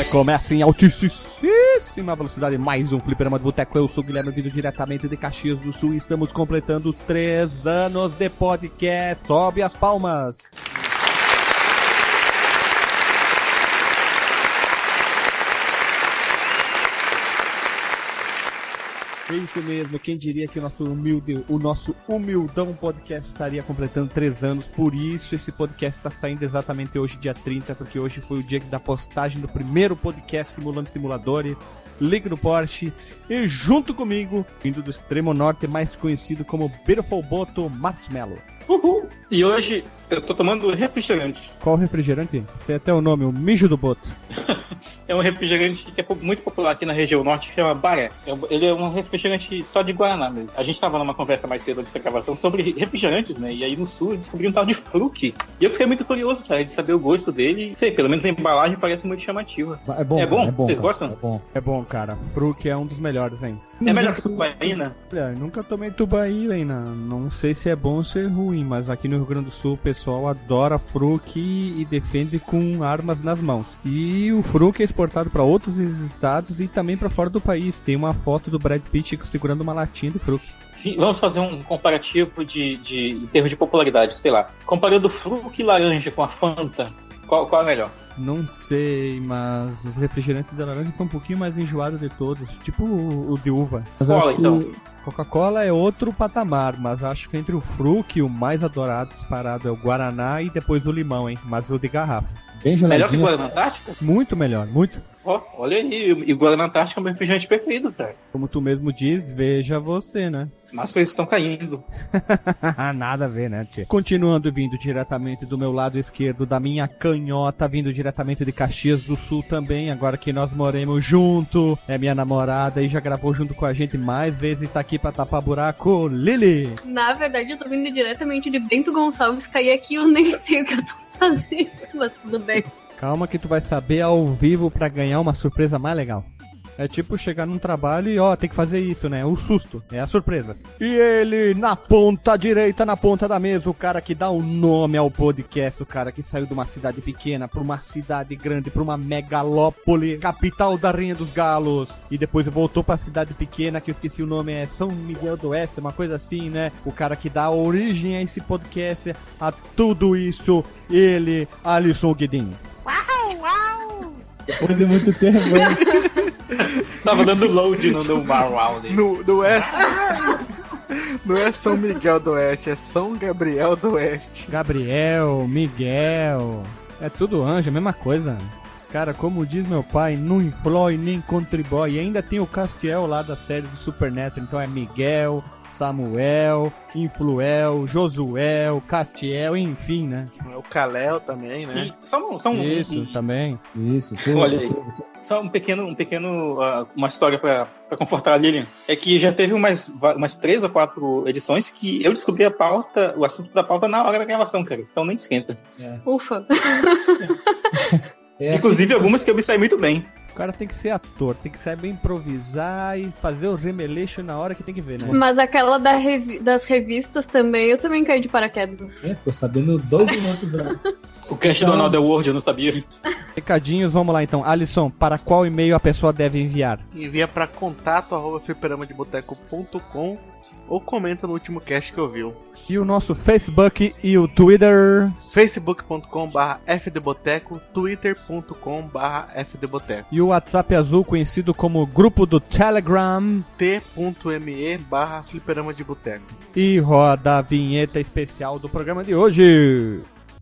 Começa em altíssima velocidade mais um Fliperama de Boteco. Eu sou o Guilherme, vindo diretamente de Caxias do Sul e estamos completando 3 anos de podcast. Sobe as palmas! É isso mesmo, quem diria que o nosso humildão podcast estaria completando 3 anos. Por isso esse podcast está saindo exatamente hoje, dia 30, porque hoje foi o dia da postagem do primeiro podcast simulando simuladores. Ligue no Porsche e junto comigo, vindo do extremo norte, mais conhecido como Beautiful Boto, Marshmallow. Uhul! E hoje eu tô tomando refrigerante. Qual refrigerante? Sei até o nome, o mijo do Boto. É um refrigerante que é muito popular aqui na região norte, que chama Baré. Ele é um refrigerante só de Guaraná mesmo. A gente tava numa conversa mais cedo dessa gravação sobre refrigerantes, né? E aí no sul eu descobri um tal de Fruc. E eu fiquei muito curioso, cara, de saber o gosto dele. Sei, pelo menos a embalagem parece muito chamativa. É bom? É bom? Vocês cara, gostam? É bom, cara. Fruc é um dos melhores, hein? É melhor que Tubaína? Nunca tomei Tubaína. Não sei se é bom ou se é ruim, mas aqui no Rio Grande do Sul o pessoal adora Fruc e defende com armas nas mãos. E o Fruc é exportado para outros estados e também para fora do país. Tem uma foto do Brad Pitt segurando uma latinha de Fruc. Sim, vamos fazer um comparativo em termos de popularidade, sei lá. Comparando Fruc laranja com a Fanta, qual é melhor? Não sei, mas os refrigerantes da laranja são um pouquinho mais enjoados de todos. Tipo o de uva. Coca-Cola, então. Coca-Cola é outro patamar, mas acho que entre o Fruc, o mais adorado, disparado, é o Guaraná e depois o limão, hein? Mas o de garrafa. Bem geladinho. Melhor que o Guaraná Antártica? Muito melhor, muito. Olha aí, e o Guaraná Antártica é um refrigerante perfeito, cara. Como tu mesmo diz, veja você, né? Mas as coisas estão caindo. Nada a ver, né, tia? Continuando, vindo diretamente do meu lado esquerdo, da minha canhota, vindo diretamente de Caxias do Sul também, agora que nós moramos junto, é minha namorada e já gravou junto com a gente mais vezes, tá aqui pra tapar buraco, Lili! Na verdade, eu tô vindo diretamente de Bento Gonçalves, caí aqui, eu nem sei o que eu tô fazendo, mas tudo bem. Calma que tu vai saber ao vivo pra ganhar uma surpresa mais legal. É tipo chegar num trabalho e tem que fazer isso, né? O susto, é a surpresa. E ele, na ponta direita, na ponta da mesa, o cara que dá o nome ao podcast, o cara que saiu de uma cidade pequena pra uma cidade grande, pra uma megalópole, capital da Rainha dos Galos, e depois voltou pra cidade pequena, que eu esqueci o nome, é São Miguel do Oeste, uma coisa assim, né? O cara que dá origem a esse podcast, a tudo isso, ele, Alisson Guedin. Depois de muito tempo, Tava dando load no uau dele. Não é São Miguel do Oeste, é São Gabriel do Oeste. Gabriel, Miguel, é tudo anjo, a mesma coisa. Cara, como diz meu pai, não influi nem contribui. E ainda tem o Castiel lá da série do Super Neto, então é Miguel, Samuel, Influel, Josuel, Castiel, enfim, né? O Kalel também, né? Sim, isso, também. Isso, tudo. Olha aí. Só uma história pra confortar a Lilian. É que já teve umas 3 ou 4 edições que eu descobri o assunto da pauta na hora da gravação, cara. Então nem esquenta. Ufa. Inclusive algumas que eu me saí muito bem. O cara tem que ser ator, tem que saber improvisar e fazer o remeleixo na hora que tem que ver, né? Mas aquela das revistas também, eu também caí de paraquedas. Tô sabendo 2 minutos antes. O cast do Another World eu não sabia. Recadinhos, vamos lá então. Alisson, para qual e-mail a pessoa deve enviar? Envia para contato@fliperamadeboteco.com ou comenta no último cast que ouviu. E o nosso Facebook e o Twitter? facebook.com/fdboteco, twitter.com/fdboteco. E o WhatsApp azul, conhecido como grupo do Telegram? t.me/fliperama de boteco. E roda a vinheta especial do programa de hoje.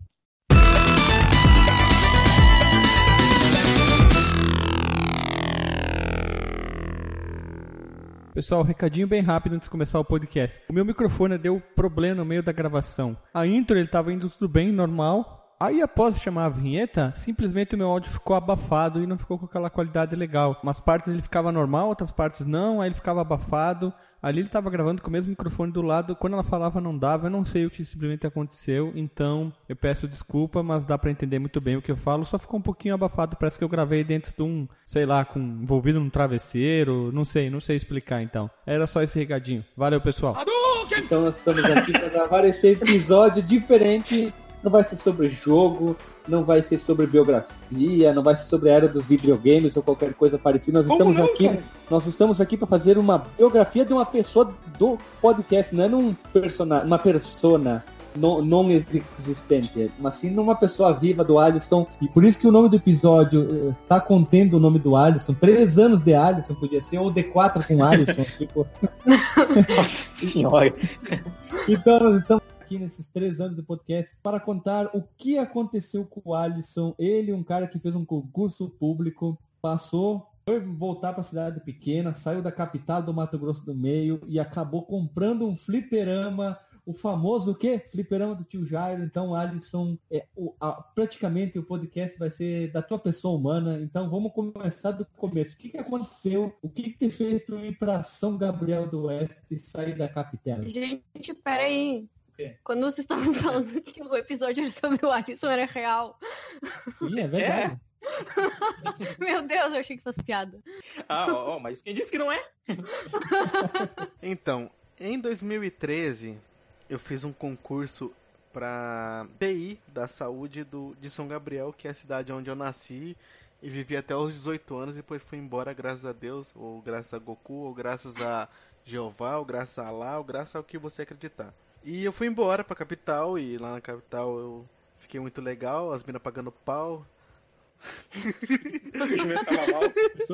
Pessoal, recadinho bem rápido antes de começar o podcast. O meu microfone deu problema no meio da gravação. A intro ele tava indo tudo bem, normal. Aí após chamar a vinheta, simplesmente o meu áudio ficou abafado e não ficou com aquela qualidade legal. Umas partes ele ficava normal, outras partes não, aí ele ficava abafado. Ali ele estava gravando com o mesmo microfone do lado, quando ela falava não dava, eu não sei o que simplesmente aconteceu, então eu peço desculpa, mas dá pra entender muito bem o que eu falo, só ficou um pouquinho abafado, parece que eu gravei dentro de um, sei lá, envolvido num travesseiro, não sei explicar então. Era só esse recadinho. Valeu, pessoal. Então nós estamos aqui para gravar esse episódio diferente Não vai ser sobre jogo, não vai ser sobre biografia, não vai ser sobre a era dos videogames ou qualquer coisa parecida. Nós estamos aqui para fazer uma biografia de uma pessoa do podcast, não é uma persona não existente, mas sim numa pessoa viva do Alisson. E por isso que o nome do episódio tá contendo o nome do Alisson. 3 anos de Alisson podia ser, ou D4 com Alisson. Tipo... Nossa senhora. Então nós estamos aqui nesses 3 anos de podcast para contar o que aconteceu com o Alisson. Ele, um cara que fez um concurso público, foi voltar para a cidade pequena, saiu da capital do Mato Grosso do Meio e acabou comprando um fliperama, o famoso o quê? Fliperama do tio Jairo. Então, Alisson, praticamente o podcast vai ser da tua pessoa humana. Então, vamos começar do começo. O que aconteceu? O que te fez tu ir para São Gabriel do Oeste e sair da capital? Gente, peraí. Quando vocês estavam falando que o episódio era sobre o Alisson, era real. Sim, é verdade. Meu Deus, eu achei que fosse piada. Mas quem disse que não é? Então, em 2013, eu fiz um concurso para TI da saúde de São Gabriel, que é a cidade onde eu nasci e vivi até os 18 anos. Depois fui embora, graças a Deus, ou graças a Goku, ou graças a Jeová, ou graças a Allah, ou graças ao que você acreditar. E eu fui embora pra capital, e lá na capital eu fiquei muito legal, as minas pagando pau. O jumento tava mal.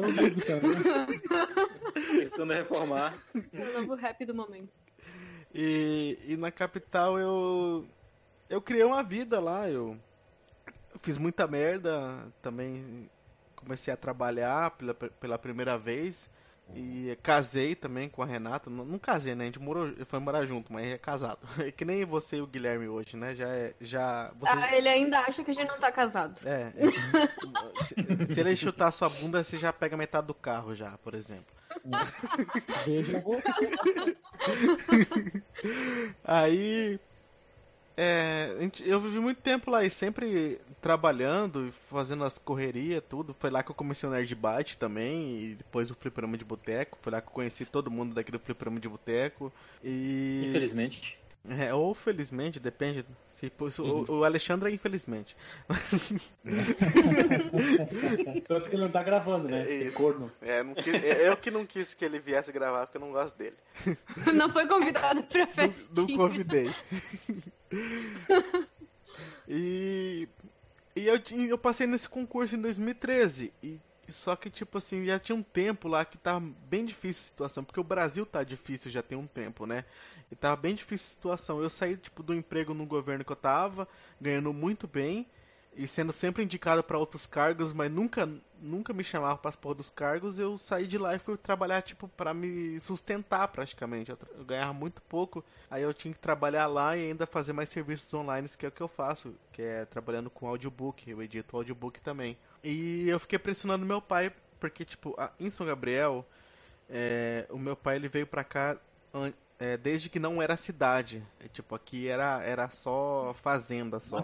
Pensando em reformar. O novo rap do momento. E na capital eu criei uma vida lá, eu fiz muita merda, também comecei a trabalhar pela primeira vez. E casei também com a Renata. Não casei, né? A gente foi morar junto, mas é casado. É que nem você e o Guilherme hoje, né? Ele ainda acha que a gente não tá casado. Se ele chutar a sua bunda, você já pega metade do carro já, por exemplo. Veja Aí... eu vivi muito tempo lá e sempre trabalhando e fazendo as correrias, tudo. Foi lá que eu comecei o Nerd Byte também, e depois o Fliperama de Boteco. Foi lá que eu conheci todo mundo daquele Fliperama de Boteco. E... Infelizmente. Ou felizmente, depende. O Alexandre é infelizmente. Tanto que ele não tá gravando, né? Isso. Corno. Eu que não quis que ele viesse gravar, porque eu não gosto dele. Não foi convidado pra festinha. Não convidei. E eu passei nesse concurso em 2013. Só que, tipo assim, já tinha um tempo lá que tava bem difícil a situação. Porque o Brasil tá difícil já tem um tempo, né? E tava bem difícil a situação. Eu saí, tipo, do emprego no governo que eu tava, ganhando muito bem. E sendo sempre indicado para outros cargos, mas nunca me chamava para as porra dos cargos. Eu saí de lá e fui trabalhar, tipo, para me sustentar praticamente. Eu ganhava muito pouco, aí eu tinha que trabalhar lá e ainda fazer mais serviços online, que é o que eu faço, que é trabalhando com audiobook. Eu edito audiobook também. E eu fiquei pressionando meu pai, porque, tipo, em São Gabriel, o meu pai ele veio pra cá desde que não era cidade. Tipo, aqui era só fazenda, só.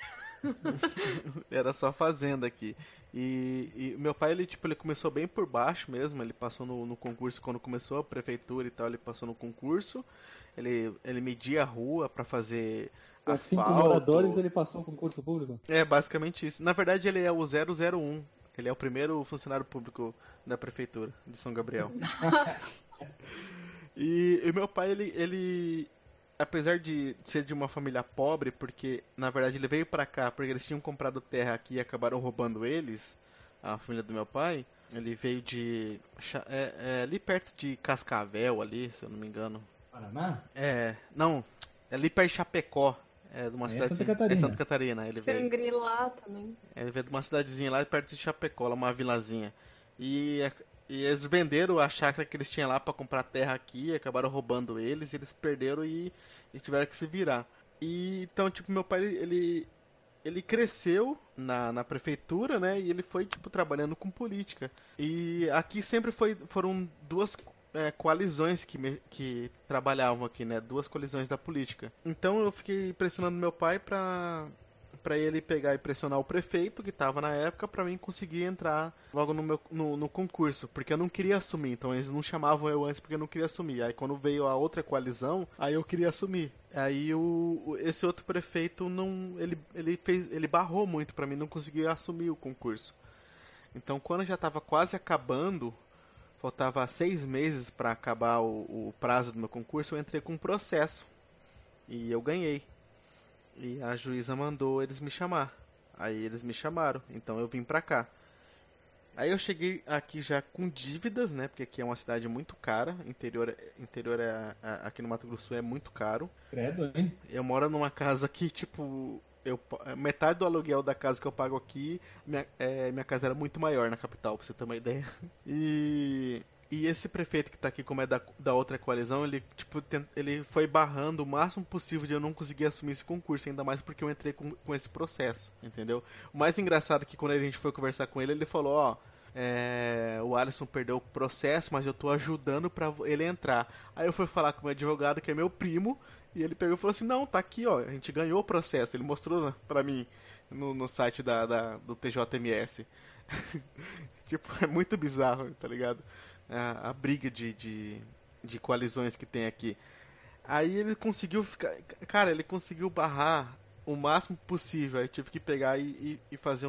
Era só fazenda aqui. E meu pai, ele começou bem por baixo mesmo. Ele passou no concurso quando começou a prefeitura e tal. Ele passou no concurso. Ele media a rua pra fazer asfalto. 5 moradores, então ele passou no concurso público? É, basicamente isso. Na verdade, ele é o 001. Ele é o primeiro funcionário público da prefeitura de São Gabriel. E meu pai, ele apesar de ser de uma família pobre, porque na verdade ele veio pra cá porque eles tinham comprado terra aqui e acabaram roubando eles, a família do meu pai. Ele veio de ali perto de Cascavel, ali, se eu não me engano. Paraná? Não, é ali perto de Chapecó. É de uma cidade Santa Catarina. É Santa Catarina. Ele veio. Xangri-Lá também. Ele veio de uma cidadezinha lá perto de Chapecó, lá uma vilazinha. E eles venderam a chácara que eles tinham lá pra comprar terra aqui, acabaram roubando eles, eles perderam e tiveram que se virar. E então, tipo, meu pai, ele cresceu na prefeitura, né, e ele foi, tipo, trabalhando com política. E aqui sempre foram duas coalizões que trabalhavam aqui, né, 2 coalizões da política. Então eu fiquei pressionando meu pai pra pra ele pegar e pressionar o prefeito, que tava na época, pra mim conseguir entrar logo no concurso, porque eu não queria assumir, então eles não chamavam eu antes porque eu não queria assumir. Aí quando veio a outra coalizão, aí eu queria assumir. Aí esse outro prefeito ele barrou muito pra mim, não conseguia assumir o concurso. Então quando já tava quase acabando, faltava 6 meses pra acabar o prazo do meu concurso, eu entrei com um processo. E eu ganhei. E a juíza mandou eles me chamar. Aí eles me chamaram. Então eu vim pra cá. Aí eu cheguei aqui já com dívidas, né? Porque aqui é uma cidade muito cara. Interior aqui no Mato Grosso do Sul é muito caro. Credo, hein? Eu moro numa casa que, tipo... metade do aluguel da casa que eu pago aqui, minha casa era muito maior na capital, pra você ter uma ideia. E esse prefeito que tá aqui, como é da outra coalizão, ele foi barrando o máximo possível de eu não conseguir assumir esse concurso, ainda mais porque eu entrei com esse processo, entendeu? O mais engraçado é que quando a gente foi conversar com ele, ele falou, o Alisson perdeu o processo, mas eu tô ajudando pra ele entrar. Aí eu fui falar com o meu advogado, que é meu primo, e ele pegou e falou assim, não, tá aqui, ó, a gente ganhou o processo. Ele mostrou pra mim no site do TJMS. Tipo, é muito bizarro, tá ligado? A briga de coalizões que tem aqui. Aí ele conseguiu cara, ele conseguiu barrar o máximo possível. Aí tive que pegar e fazer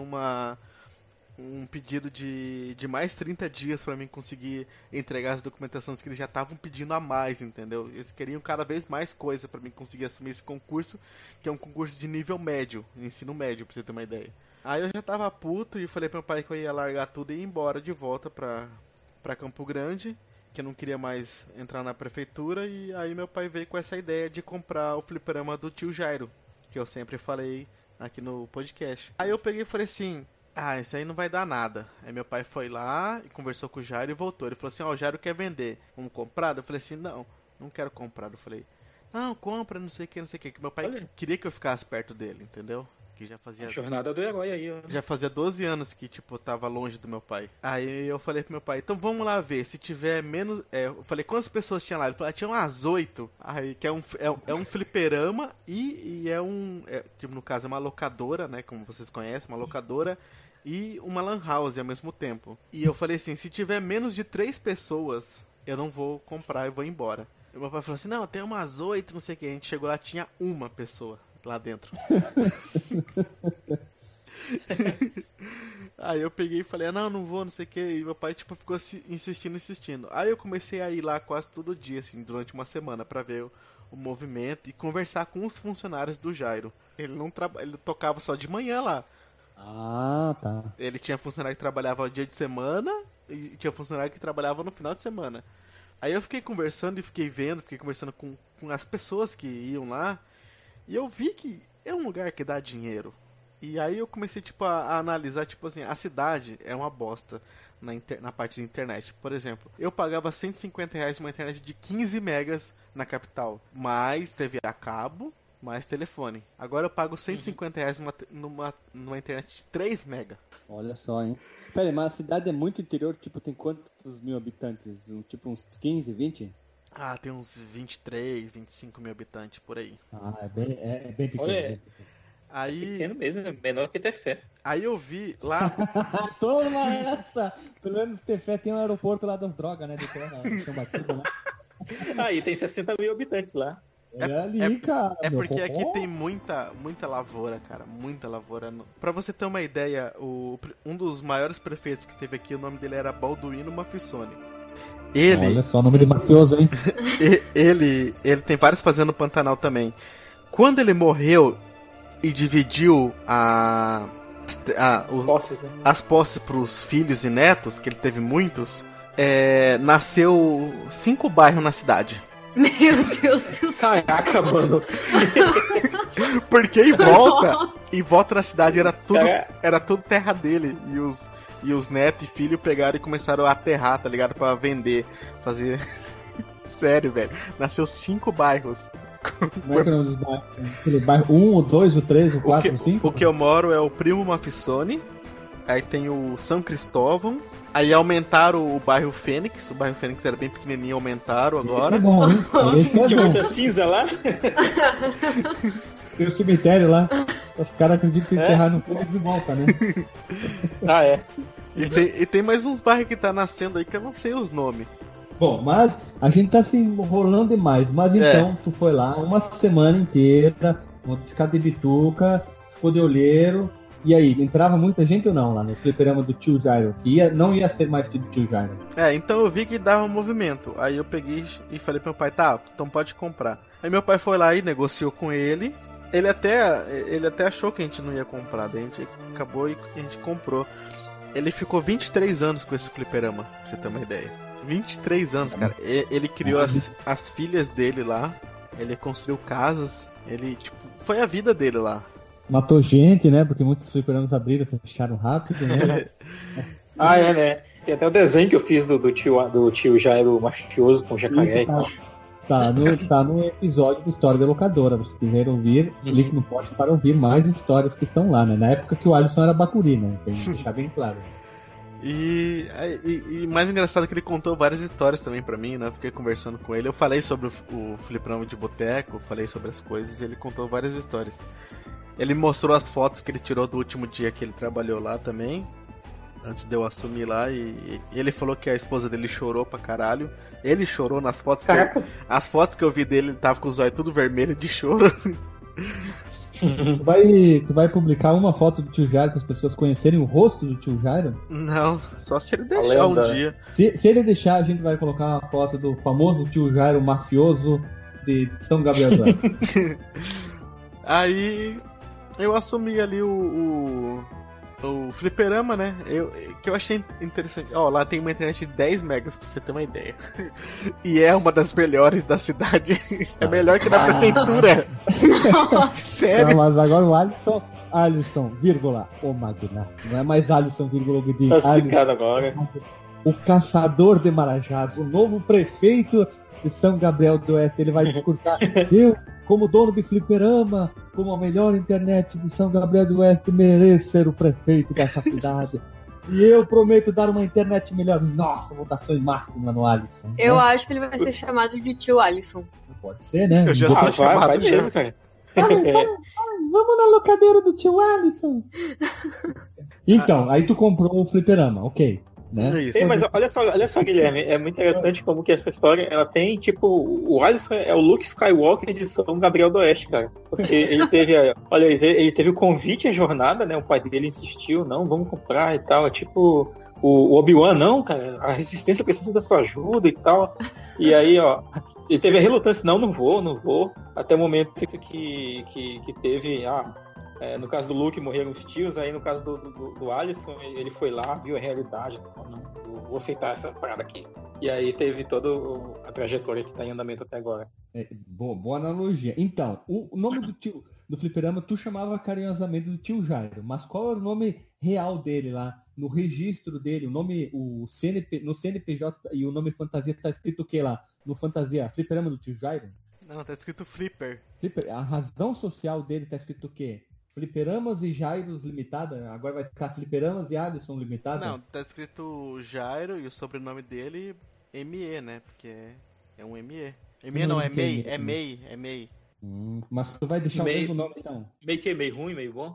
um pedido de mais 30 dias pra mim conseguir entregar as documentações que eles já estavam pedindo a mais, entendeu? Eles queriam cada vez mais coisa pra mim conseguir assumir esse concurso, que é um concurso de nível médio, ensino médio, pra você ter uma ideia. Aí eu já tava puto e falei pro meu pai que eu ia largar tudo e ir embora de volta pra Campo Grande, que eu não queria mais entrar na prefeitura, e aí meu pai veio com essa ideia de comprar o fliperama do tio Jairo, que eu sempre falei aqui no podcast. Aí eu peguei e falei assim, isso aí não vai dar nada. Aí meu pai foi lá e conversou com o Jairo e voltou. Ele falou assim, o Jairo quer vender, vamos comprar? Eu falei assim, não quero comprar. Eu falei, não, compra, não sei o que, que meu pai queria que eu ficasse perto dele, entendeu? Que já fazia... A jornada do herói aí, ó. Já fazia 12 anos que, tipo, eu tava longe do meu pai. Aí eu falei pro meu pai, então vamos lá ver, se tiver menos... eu falei, quantas pessoas tinha lá? Ele falou, tinha umas 8. Aí, que é um fliperama e tipo, no caso, é uma locadora, né, como vocês conhecem, uma locadora e uma lan house ao mesmo tempo. E eu falei assim, se tiver menos de 3 pessoas, eu não vou comprar, eu vou embora. E meu pai falou assim, não, tem umas 8, não sei o que. A gente chegou lá, tinha uma pessoa lá dentro. Aí eu peguei e falei, não vou, não sei o que. E meu pai, tipo, ficou insistindo. Aí eu comecei a ir lá quase todo dia, assim, durante uma semana, pra ver o movimento e conversar com os funcionários do Jairo. Ele ele tocava só de manhã lá. Ah, tá. Ele tinha funcionário que trabalhava dia de semana e tinha funcionário que trabalhava no final de semana. Aí eu fiquei conversando e fiquei conversando com as pessoas que iam lá. E eu vi que é um lugar que dá dinheiro. E aí eu comecei, tipo, a analisar, tipo assim, a cidade é uma bosta na parte de internet. Por exemplo, eu pagava R$150 uma internet de 15 megas na capital, mais TV a cabo, mais telefone. Agora eu pago R$150 numa internet de 3 mega. Olha só, hein? Pera aí, mas a cidade é muito interior, tipo, tem quantos mil habitantes? Tipo, uns 15, 20? Tem uns 23, 25 mil habitantes por aí. É bem pequeno. Olha, aí... pequeno mesmo, é menor que Tefé. Aí eu vi lá... Toma essa! Pelo menos Tefé tem um aeroporto lá das drogas, né? Aí tem 60 mil habitantes lá. Cara. É porque aqui tem muita lavoura, cara. Muita lavoura. Pra você ter uma ideia, um dos maiores prefeitos que teve aqui, o nome dele era Balduino Mafissoni. Olha só o nome de mafioso, hein? Ele tem vários fazendas no Pantanal também. Quando ele morreu e dividiu as posses pros filhos e netos, que ele teve muitos, nasceu 5 bairros na cidade. Meu Deus do céu. Caraca, mano. Porque em volta da cidade era tudo terra dele. E os netos e filhos pegaram e começaram a aterrar, tá ligado? Pra vender, fazer... Sério, velho. Nasceu 5 bairros. Como é que é o nome dos bairros? Aquele bairro 1, o 2, o 3, o 4, o 5? O que eu moro é o Primo Mafissoni. Aí tem o São Cristóvão. Aí aumentaram o bairro Fênix. O bairro Fênix era bem pequenininho, aumentaram agora. Esse é bom, hein? Tinha muita cinza lá. Tem o cemitério lá. Os caras acreditam que se enterrar no fundo eles voltam, né? Ah, é. E tem mais uns bairros que tá nascendo aí que eu não sei os nomes. Bom, mas a gente tá se enrolando demais. Mas então, tu foi lá uma semana inteira, vou ficar de bituca, ficou de olheiro. E aí, entrava muita gente ou não lá no fliperama do tio Jairo? Que não ia ser mais do tio Jairo. Então eu vi que dava movimento. Aí eu peguei e falei pro meu pai, tá, então pode comprar. Aí meu pai foi lá e negociou com ele. Ele até achou que a gente não ia comprar. Daí a gente acabou e a gente comprou. Ele ficou 23 anos com esse fliperama, pra você ter uma ideia. 23 anos, cara. Ele criou as filhas dele lá. Ele construiu casas. Ele, tipo, foi a vida dele lá. Matou gente, né? Porque muitos fliperamas abriram, fecharam rápido, né? Ah, é, né? Tem até o desenho que eu fiz do tio Jairo mafioso com jacaré e tal. Tá no episódio do História da Locadora. Se quiser ouvir, clique no post para ouvir mais histórias que estão lá, né? Na época que o Alisson era bacuri, né? Tem que deixar bem claro. E mais engraçado é que ele contou várias histórias também pra mim, né? Eu fiquei conversando com ele. Eu falei sobre o fliperama de boteco, falei sobre as coisas e ele contou várias histórias. Ele mostrou as fotos que ele tirou do último dia que ele trabalhou lá também, antes de eu assumir lá, e ele falou que a esposa dele chorou pra caralho. Ele chorou nas fotos as fotos que eu vi dele, ele tava com os olhos tudo vermelho de choro. Tu vai publicar uma foto do tio Jairo para as pessoas conhecerem o rosto do tio Jairo? Não, só se ele deixar um dia. Se ele deixar, a gente vai colocar uma foto do famoso tio Jairo mafioso de São Gabriel do Oeste. Aí eu assumi ali o fliperama, né? Que eu achei interessante. Ó, lá tem uma internet de 10 megas, pra você ter uma ideia. E é uma das melhores da cidade. É melhor que na prefeitura. Sério? Não, mas agora o Alisson, vírgula, o magnata. Não é mais Alisson, vírgula, que diz. Tá explicado agora. O caçador de Marajás, o novo prefeito de São Gabriel do Oeste. Ele vai discursar. Eu, como dono de fliperama, como a melhor internet de São Gabriel do Oeste, mereço ser o prefeito dessa cidade. E eu prometo dar uma internet melhor. Nossa, votação máxima no Alisson. Eu acho que ele vai ser chamado de tio Alisson. Pode ser, né? Eu já sou chamado vai mesmo, cara. Vamos na locadeira do tio Alisson. Então, aí tu comprou o fliperama, ok. Né? Isso. Ei, mas olha só, Guilherme, é muito interessante como que essa história, ela tem, tipo, o Alisson é o Luke Skywalker de São Gabriel do Oeste, cara. Porque ele teve, ele teve o convite à jornada, né? O pai dele insistiu, não, vamos comprar e tal. É tipo, o Obi-Wan, não, cara, a resistência precisa da sua ajuda e tal. E aí, ó, ele teve a relutância, não vou, até o momento que teve, no caso do Luke morreram os tios, aí no caso do Alisson, ele foi lá, viu a realidade, não, vou aceitar essa parada aqui. E aí teve toda a trajetória que está em andamento até agora. Boa analogia. Então, o nome do fliperama tu chamava carinhosamente do tio Jairo, mas qual era o nome real dele lá? No registro dele, no CNPJ e o nome fantasia tá escrito o que lá? No fantasia, fliperama do tio Jairo? Não, tá escrito Flipper. A razão social dele tá escrito o quê? Fliperamas e Jairos Limitada? Agora vai ficar Fliperamas e Alisson Limitada? Não, tá escrito Jairo e o sobrenome dele ME, né? Porque é um ME. ME não, é MEI, é MEI. Mas tu vai deixar o mesmo nome então? Meio ruim, meio bom?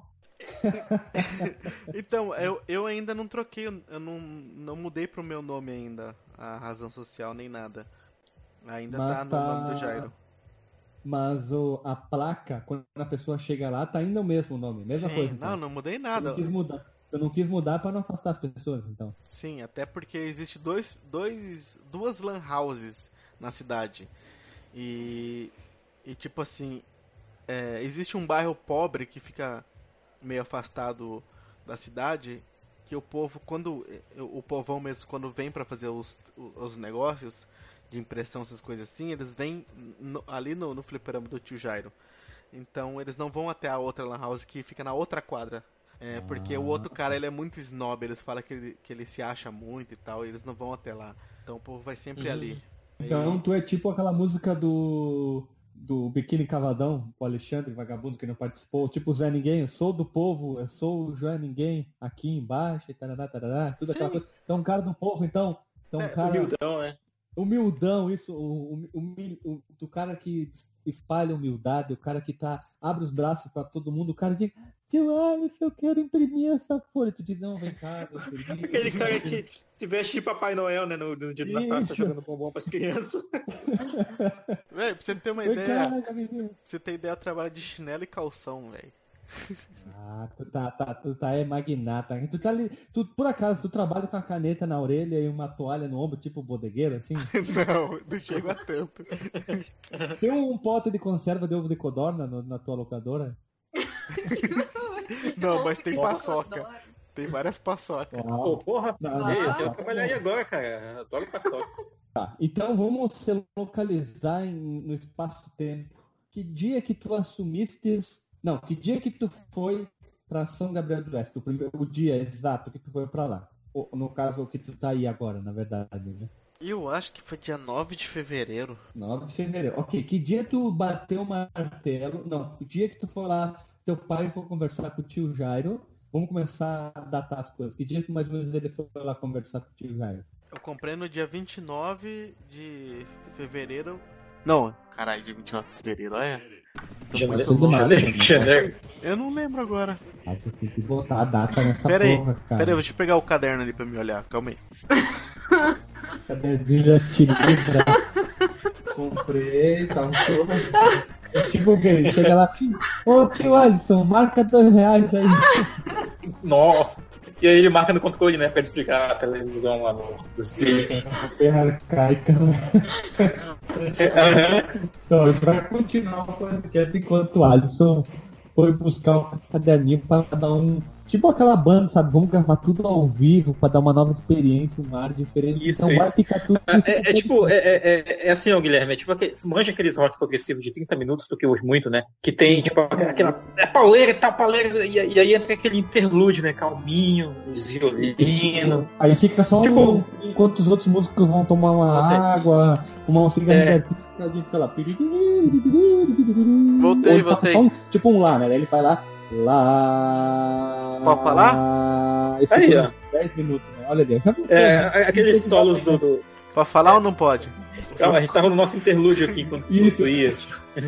Então, eu ainda não troquei, eu não mudei pro meu nome ainda, a razão social nem nada. Ainda tá no nome do Jairo. Mas a placa, quando a pessoa chega lá, tá ainda o mesmo nome, mesma Sim, coisa. Então. Não mudei nada. Eu não quis mudar para não afastar as pessoas, então. Sim, até porque existe duas lan houses na cidade. E tipo assim, existe um bairro pobre que fica meio afastado da cidade, que o povo, o povão mesmo, quando vem para fazer os negócios de impressão, essas coisas assim, eles vêm ali no fliperama do tio Jairo. Então eles não vão até a outra lan house que fica na outra quadra. Porque o outro cara, ele é muito snob, eles falam que ele se acha muito e tal, e eles não vão até lá. Então o povo vai sempre ali. Então tu é tipo aquela música do Biquíni Cavadão, o Alexandre Vagabundo, que não participou, tipo o Zé Ninguém, eu sou do povo, eu sou o Joé Ninguém, aqui embaixo, e tarará, tudo aquela coisa. Então um cara do povo, então um cara... Humildão, né? Humildão, isso, o cara que espalha humildade, o cara que abre os braços pra todo mundo, o cara diz, tio Alisson, eu quero imprimir essa folha. Tu diz, não, vem cá. Aquele cara que se veste de Papai Noel, né, no dia do Natal, tá jogando bombom pras crianças. Velho, pra você ter uma Vem ideia, cá, pra você ter ideia, eu trabalho de chinelo e calção, velho. Ah, tu tá magnata. Tu, por acaso, tu trabalha com a caneta na orelha e uma toalha no ombro, tipo bodegueiro, assim? Não chego a tanto. Tem um pote de conserva de ovo de codorna na tua locadora? Não, mas tem paçoca. Tem várias paçocas. Pô, porra, Não, eu não, quero não. trabalhar aí agora, cara. Adoro paçoca. Tá, então vamos se localizar no espaço-tempo. Que dia que tu assumiste... Não, que dia que tu foi pra São Gabriel do Oeste? O dia exato que tu foi pra lá. Ou, no caso, o que tu tá aí agora, na verdade, né? Eu acho que foi dia 9 de fevereiro. 9 de fevereiro. Ok, que dia tu bateu o martelo? Não, o dia que tu foi lá, teu pai foi conversar com o tio Jairo. Vamos começar a datar as coisas. Que dia que mais ou menos ele foi lá conversar com o tio Jairo? Eu comprei no dia 29 de fevereiro. Não, caralho, dia 29 de fevereiro, olha. Janeiro. Eu não lembro agora. Ah, você tem que botar a data nessa Pera aí, porra, cara. deixa eu pegar o caderno ali pra me olhar, calma aí. Caderninho te lembra. Comprei, tá um pouco. É tipo que ele chega lá, ô tio Alisson, marca R$2 aí. Nossa. E aí ele marca no controle, né? Pra desligar a televisão lá dos vídeos. Super arcaica, né? Então, pra continuar o podcast, enquanto o Alisson foi buscar o caderninho pra dar um... Tipo aquela banda, sabe? Vamos gravar tudo ao vivo pra dar uma nova experiência, um ar diferente. Isso, então vai isso. ficar tudo... É assim, ó, Guilherme. É tipo manja aqueles rock progressivos de 30 minutos, tu que ouve muito, né? Que tem, tipo, aquela... É pauleira e tal, pauleira. E aí entra aquele interlúdio, né? Calminho, os violinos. Aí fica só Tipo- enquanto os outros músicos vão tomar uma água, uma cigarrinha, fica lá. Voltei, Ou ele toca voltei. só tipo um lá, né? Daí ele vai lá. Pode falar? Esse Aí, foi ó. uns 10 minutos, né? Olha ali. Aqueles solos do... Pode falar ou não pode? Calma, a gente tava no nosso interlúdio aqui enquanto Isso. tu ia.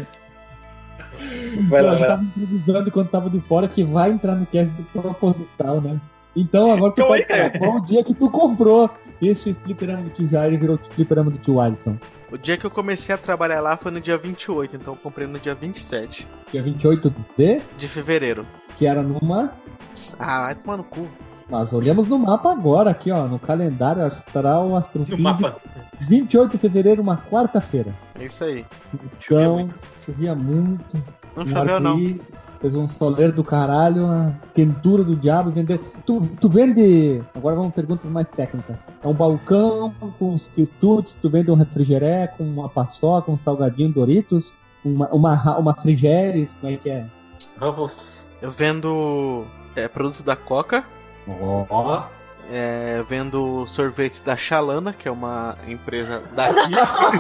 Vai lá, Eu vai lá. tava improvisando enquanto tava de fora que vai entrar no cast do proposital, né? Então agora tu Calma pode aí, cara. falar, qual o dia que tu comprou esse fliperama do tio Jair e virou o fliperama do tio Alisson? O dia que eu comecei a trabalhar lá foi no dia 28, então eu comprei no dia 27 Dia 28 de fevereiro. que era numa... Ah, vai tomar no cu. Nós olhamos no mapa agora, aqui ó, no calendário astral No astrofísico. mapa. 28 de fevereiro, uma quarta-feira. É isso aí. Então, chovia muito. Não um choveu não. arco-íris, fez um soleiro do caralho, uma quentura do diabo, vendeu. Tu vende. Agora vamos perguntas mais técnicas. É um balcão com uns quitutes, tu vende um refrigeré com uma paçoca, um salgadinho Doritos, uma frigeres, como é que é? Vamos. Eu vendo produtos da Coca. Ó. Eu vendo sorvetes da Xalana, que é uma empresa daqui.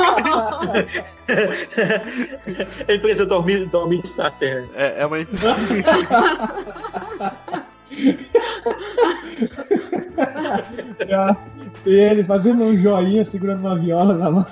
A empresa dormir de Sater. É uma empresa. E ele fazendo um joinha, segurando uma viola na mão.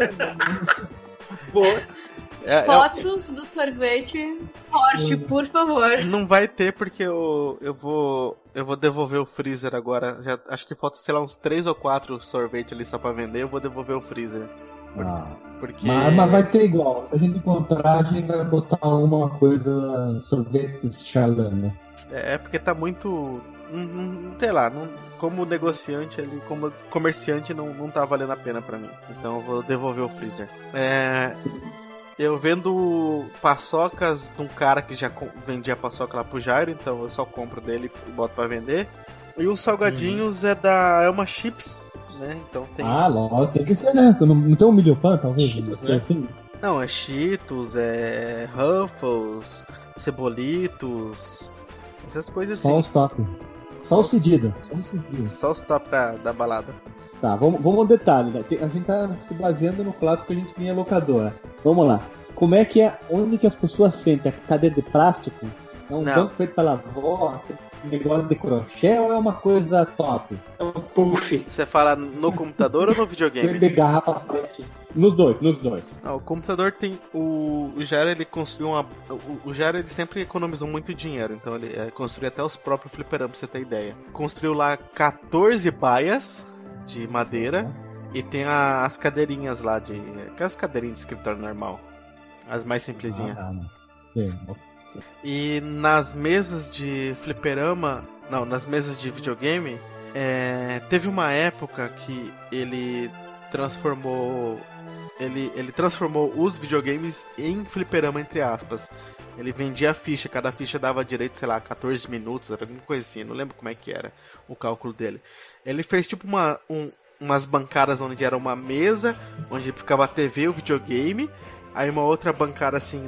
Fotos do sorvete forte, por favor. Não vai ter porque eu vou devolver o freezer agora. Já, acho que falta, sei lá, uns 3 ou 4 sorvetes ali só pra vender. Eu vou devolver o freezer. Porque... Mas vai ter igual. Se a gente encontrar, a gente vai botar alguma coisa, sorvete Xalana. É porque tá muito... sei lá, como negociante ali, como comerciante, não tá valendo a pena pra mim. Então eu vou devolver o freezer. Eu vendo paçocas de um cara que já vendia paçoca lá pro Jairo, então eu só compro dele e boto pra vender. E os salgadinhos é da Elma Chips, né? Então tem... Logo, tem que ser, né? Não tem um milhopan, talvez? Cheetos, né? Assim? Não, é Cheetos, é Ruffles, Cebolitos, essas coisas assim. Só os top. Só os pedidos. Só os top da balada. Tá, vamos ao detalhe, né? A gente tá se baseando no clássico que a gente tinha locadora. Vamos lá. Como é? Onde que as pessoas sentem? A cadeira de plástico? É um Não. banco feito pela avó? negócio de crochê ou é uma coisa top? É um puff. Você fala no computador ou no videogame? De garrafa frente. Nos dois. O computador tem o Jairo, ele construiu o Jairo, ele sempre economizou muito dinheiro, então ele construiu até os próprios fliperamas, pra você ter ideia. Construiu lá 14 baias de madeira e tem as cadeirinhas lá aquelas cadeirinhas de escritório normal, as mais simplesinhas. E nas mesas de fliperama, não, nas mesas de videogame, teve uma época que ele transformou os videogames em fliperama, entre aspas. Ele vendia ficha, cada ficha dava direito, sei lá, 14 minutos, era alguma coisa assim, não lembro como é que era o cálculo dele. Ele fez tipo umas bancadas onde era uma mesa, onde ficava a TV, o videogame, aí uma outra bancada assim,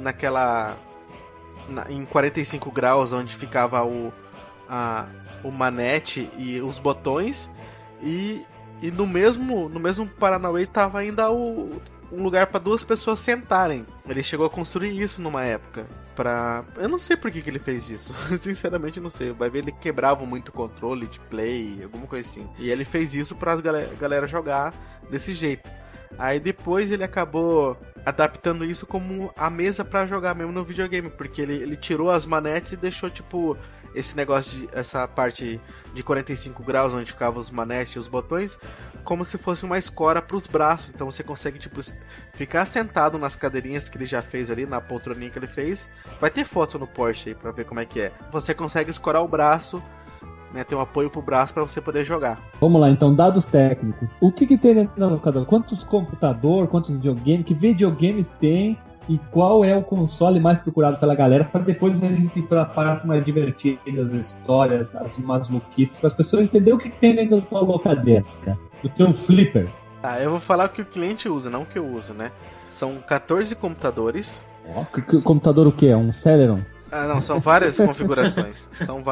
em 45 graus, onde ficava o manete e os botões, e no mesmo Paranauê tava ainda um lugar para 2 pessoas sentarem. Ele chegou a construir isso numa época. Eu não sei por que ele fez isso. Sinceramente não sei. Vai ver, ele quebrava muito o controle de play, alguma coisa assim. E ele fez isso pra galera jogar desse jeito. Aí depois ele acabou adaptando isso como a mesa pra jogar mesmo no videogame. Porque ele tirou as manetes e deixou tipo esse negócio essa parte de 45 graus onde ficavam os manetes e os botões, como se fosse uma escora pros braços. Então você consegue tipo ficar sentado nas cadeirinhas que ele já fez ali, na poltroninha que ele fez. Vai ter foto no Porsche aí pra ver como é que é. Você consegue escorar o braço, né, ter um apoio pro braço pra você poder jogar. Vamos lá, então, dados técnicos. O que tem dentro da locadora? Quantos computadores, quantos videogames, que videogames tem e qual é o console mais procurado pela galera, para depois a gente ir para partes mais divertidas, as histórias, as maluquices, para as pessoas entenderem o que tem dentro da tua locadora, do teu flipper. Eu vou falar o que o cliente usa, não o que eu uso, né? São 14 computadores. Computador o quê? É um Celeron? Não, são várias configurações.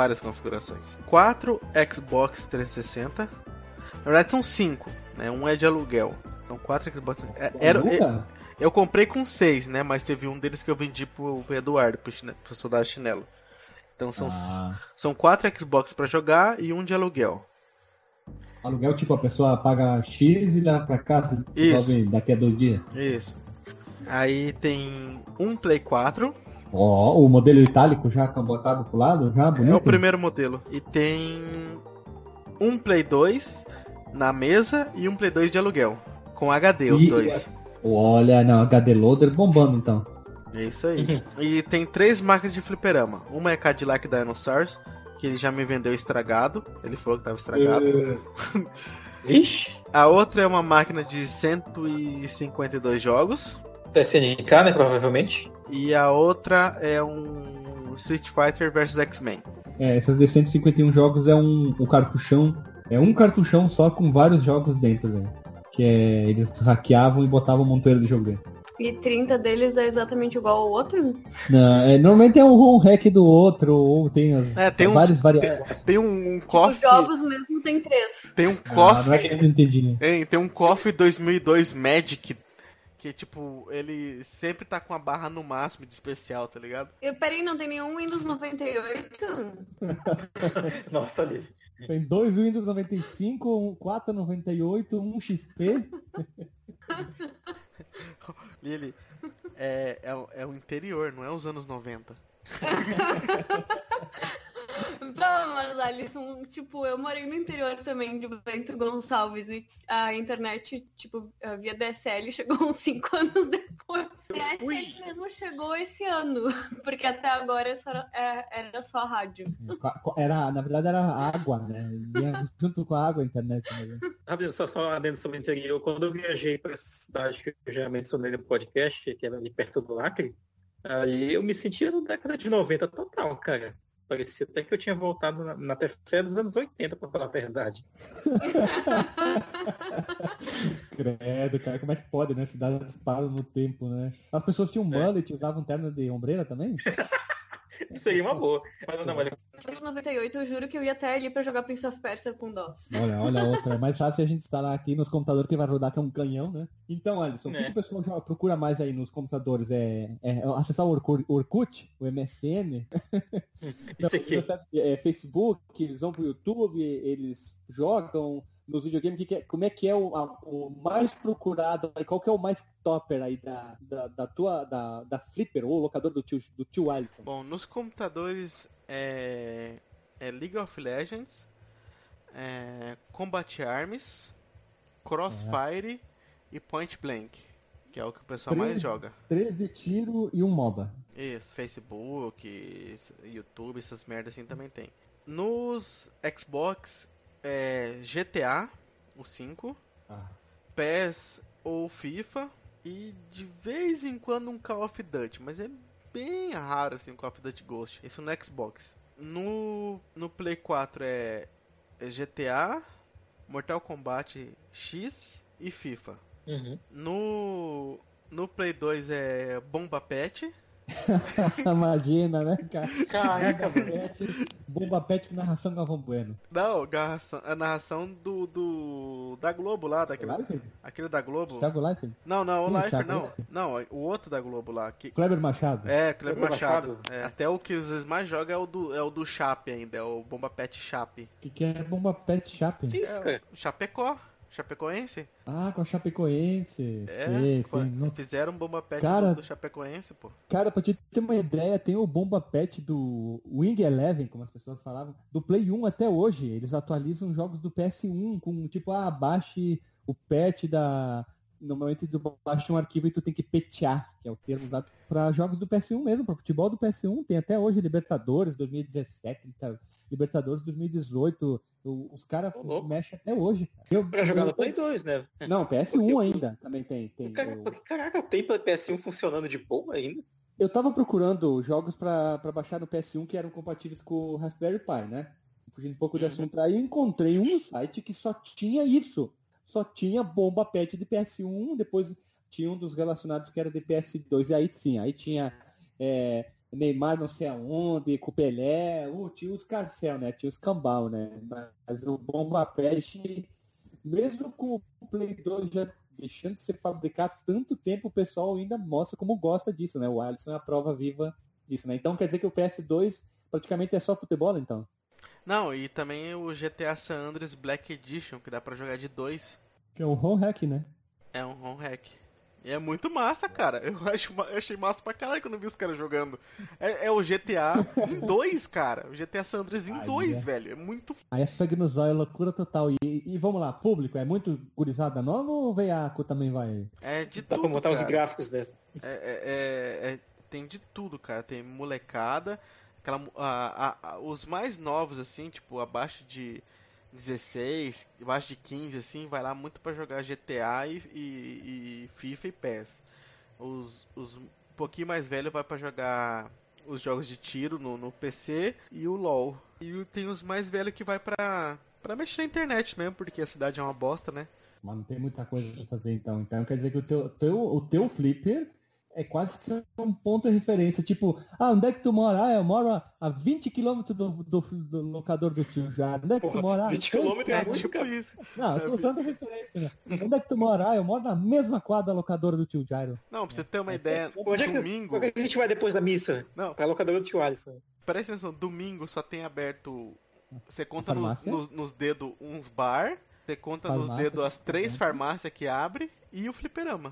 4 Xbox 360. Na verdade são 5, né? Um é de aluguel. São 4 Xbox. Eu comprei com 6, né? Mas teve um deles que eu vendi pro Eduardo, pro soldado chinelo. Então são 4 Xbox pra jogar e um de aluguel. Aluguel, tipo, a pessoa paga X e dá pra casa daqui a 2 dias? Isso. Aí tem um Play 4. O modelo itálico já botado pro lado, já bonito? É o primeiro modelo. E tem um Play 2 na mesa e um Play 2 de aluguel. Com HD, os dois. Olha, não, HD Loader bombando então. É isso aí. E tem 3 máquinas de fliperama. Uma é Cadillac Dinosaurs, que ele já me vendeu estragado. Ele falou que tava estragado. Ixi. A outra é uma máquina de 152 jogos. SNK, né, provavelmente. E a outra é um Street Fighter vs X-Men. Essas de 151 jogos é um cartuchão. É um cartuchão só com vários jogos dentro, velho. Que eles hackeavam e botavam um monteiro de jogo. E 30 deles é exatamente igual ao outro? Não, normalmente é um hack do outro, ou tem vários variáveis. Tem um cofre. Os jogos mesmo tem 3. Tem um cofre. Não é que eu não entendi, né? Tem um cofre 2002 Magic. Que, tipo, ele sempre tá com a barra no máximo de especial, tá ligado? Peraí, não tem nenhum Windows 98? Nossa, ali. Tem 2 Windows 95, 4 98, 1 XP. Lili, é o interior, não é os anos 90. Não, mas Alisson, tipo, eu morei no interior também de Bento Gonçalves e a internet, tipo, via DSL chegou uns 5 anos depois. A DSL mesmo chegou esse ano, porque até agora era só rádio. Na verdade era água, né? Junto com a água a internet. Né? Só adendo sobre o interior, quando eu viajei para essa cidade que eu já mencionei no podcast, que era ali perto do Acre, aí eu me sentia na década de 90 total, cara. Parecia até que eu tinha voltado na fé dos anos 80, pra falar a verdade. Credo, cara, como é que pode, né? Cidades param no tempo, né? As pessoas tinham mullet, usavam terno de ombreira também? Isso aí é uma boa. Mas 98, eu juro que eu ia até ali pra jogar Prince of Persia com DOS. Olha a outra. É mais fácil a gente instalar aqui nos computadores que vai rodar, que é um canhão, né? Então, Alisson, o que o pessoal já procura mais aí nos computadores? É acessar o Orkut, o MSN? Isso aqui. Facebook, eles vão pro YouTube, eles jogam nos videogames, como é que é o mais procurado, qual que é o mais topper aí da Flipper, ou locador do tio Alisson? Bom, nos computadores é League of Legends, Combat Arms, Crossfire e Point Blank, que é o que o pessoal mais joga. 3 de tiro e um MOBA. Isso, Facebook, YouTube, essas merdas assim também tem. Nos Xbox, GTA, o 5, PES ou FIFA, e de vez em quando um Call of Duty, mas é bem raro assim um Call of Duty Ghost. Isso no Xbox. No Play 4 é GTA, Mortal Kombat X e FIFA. Uhum. No Play 2 é Bomba Pet. Imagina, né, cara? Caraca, Bomba Pet com narração Galvão Bueno. Não, a narração da Globo lá, aquele da Globo. Thiago Leifert? Não, o Leifert Thiago não. Leifert? Não, o outro da Globo lá. Kleber Machado? Kleber Machado. Até o que às vezes mais joga é o do Chape ainda, é o Bomba Pet Chape. O que é Bomba Pet Chape? Isso, cara. Chapecoense? Ah, com a Chapecoense. Sim. Fizeram um Bomba Pet do Chapecoense, pô. Cara, pra te ter uma ideia, tem o Bomba Pet do Wing Eleven, como as pessoas falavam, do Play 1 até hoje. Eles atualizam jogos do PS1 com, tipo, baixe o patch da... Normalmente tu baixa um arquivo e tu tem que petear, que é o termo usado para jogos do PS1 mesmo, para futebol do PS1. Tem até hoje Libertadores 2017, Libertadores 2018. Os caras mexem até hoje. Pra jogar no Play 2, né? Não, PS1 ainda também tem. Caraca, tem PS1 funcionando de boa ainda? Eu tava procurando jogos para baixar no PS1 que eram compatíveis com o Raspberry Pi, né? Fugindo um pouco do assunto, aí eu encontrei um site que só tinha isso. Só tinha Bomba Pet de PS1, depois tinha um dos relacionados que era de PS2, e aí sim, aí tinha Neymar não sei aonde, com o Pelé, tinha os Carcel, né? Tinha os Cambal, né? Mas o Bomba Pet, mesmo com o Play 2 já deixando de ser fabricado há tanto tempo, o pessoal ainda mostra como gosta disso, né? O Alisson é a prova viva disso, né? Então quer dizer que o PS2 praticamente é só futebol, então? Não, e também o GTA San Andreas Black Edition, que dá pra jogar de 2. Que é um home hack, né? É um home hack. E é muito massa, cara. Eu achei massa pra caralho quando eu vi os caras jogando. É o GTA em 2, cara. O GTA San Andreas em 2, velho. É muito... Aí é sangue no zóio, é loucura total. E vamos lá, público, é muito gurizada nova ou o veiaco também vai? É de Dá tudo, pra montar cara. os gráficos dessa. Tem de tudo, cara. Tem molecada... os mais novos, assim, tipo, abaixo de 16, abaixo de 15, assim, vai lá muito pra jogar GTA e FIFA e PES. Os um pouquinho mais velhos vai pra jogar os jogos de tiro no PC e o LoL. E tem os mais velhos que vai pra mexer na internet mesmo, porque a cidade é uma bosta, né? Mas não tem muita coisa pra fazer então. Então quer dizer que o teu flipper é quase que um ponto de referência. Tipo, onde é que tu mora? Eu moro a 20 km do locador do tio Jairo. Onde é que tu mora? 20 km é muito, tipo cara. isso. Não, eu tô usando referência, né? Onde é que tu mora? Eu moro na mesma quadra da locadora do tio Jairo. Não, pra você ter uma ideia, Onde é domingo... que a gente vai depois da missa? Não. Pra locadora do tio Alisson. Presta atenção, domingo só tem aberto... Você conta Farmácia? nos dedos uns bar, você conta nos Farmácia, dedos as 3 farmácias que abre e o fliperama.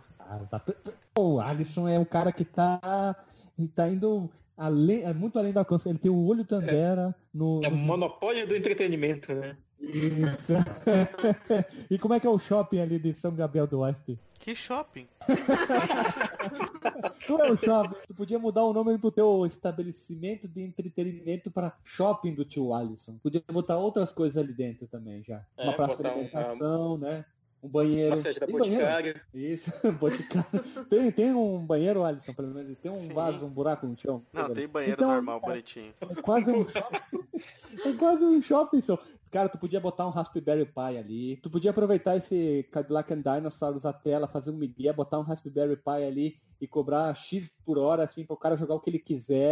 O Alisson é o cara que tá indo muito além do alcance. Ele tem o olho Tandera no... É o monopólio do entretenimento, né? Isso. E como é que é o shopping ali de São Gabriel do Oeste? Que shopping? Tu é o shopping. Tu podia mudar o nome do teu estabelecimento de entretenimento para shopping do tio Alisson. Podia botar outras coisas ali dentro também já. Uma praça de alimentação, né? Um banheiro. Uma sede da Tem Boticário. banheiro? Isso, Boticário. Tem um banheiro, Alisson, pelo menos. Tem um Sim. vaso, um buraco no chão. Não, tem banheiro Então, normal, bonitinho. É quase um shopping. É quase um shopping, só. Cara, tu podia botar um Raspberry Pi ali. Tu podia aproveitar esse Cadillac and Dinosaurs a tela, fazer um migué, botar um Raspberry Pi ali e cobrar X por hora, assim, para o cara jogar o que ele quiser.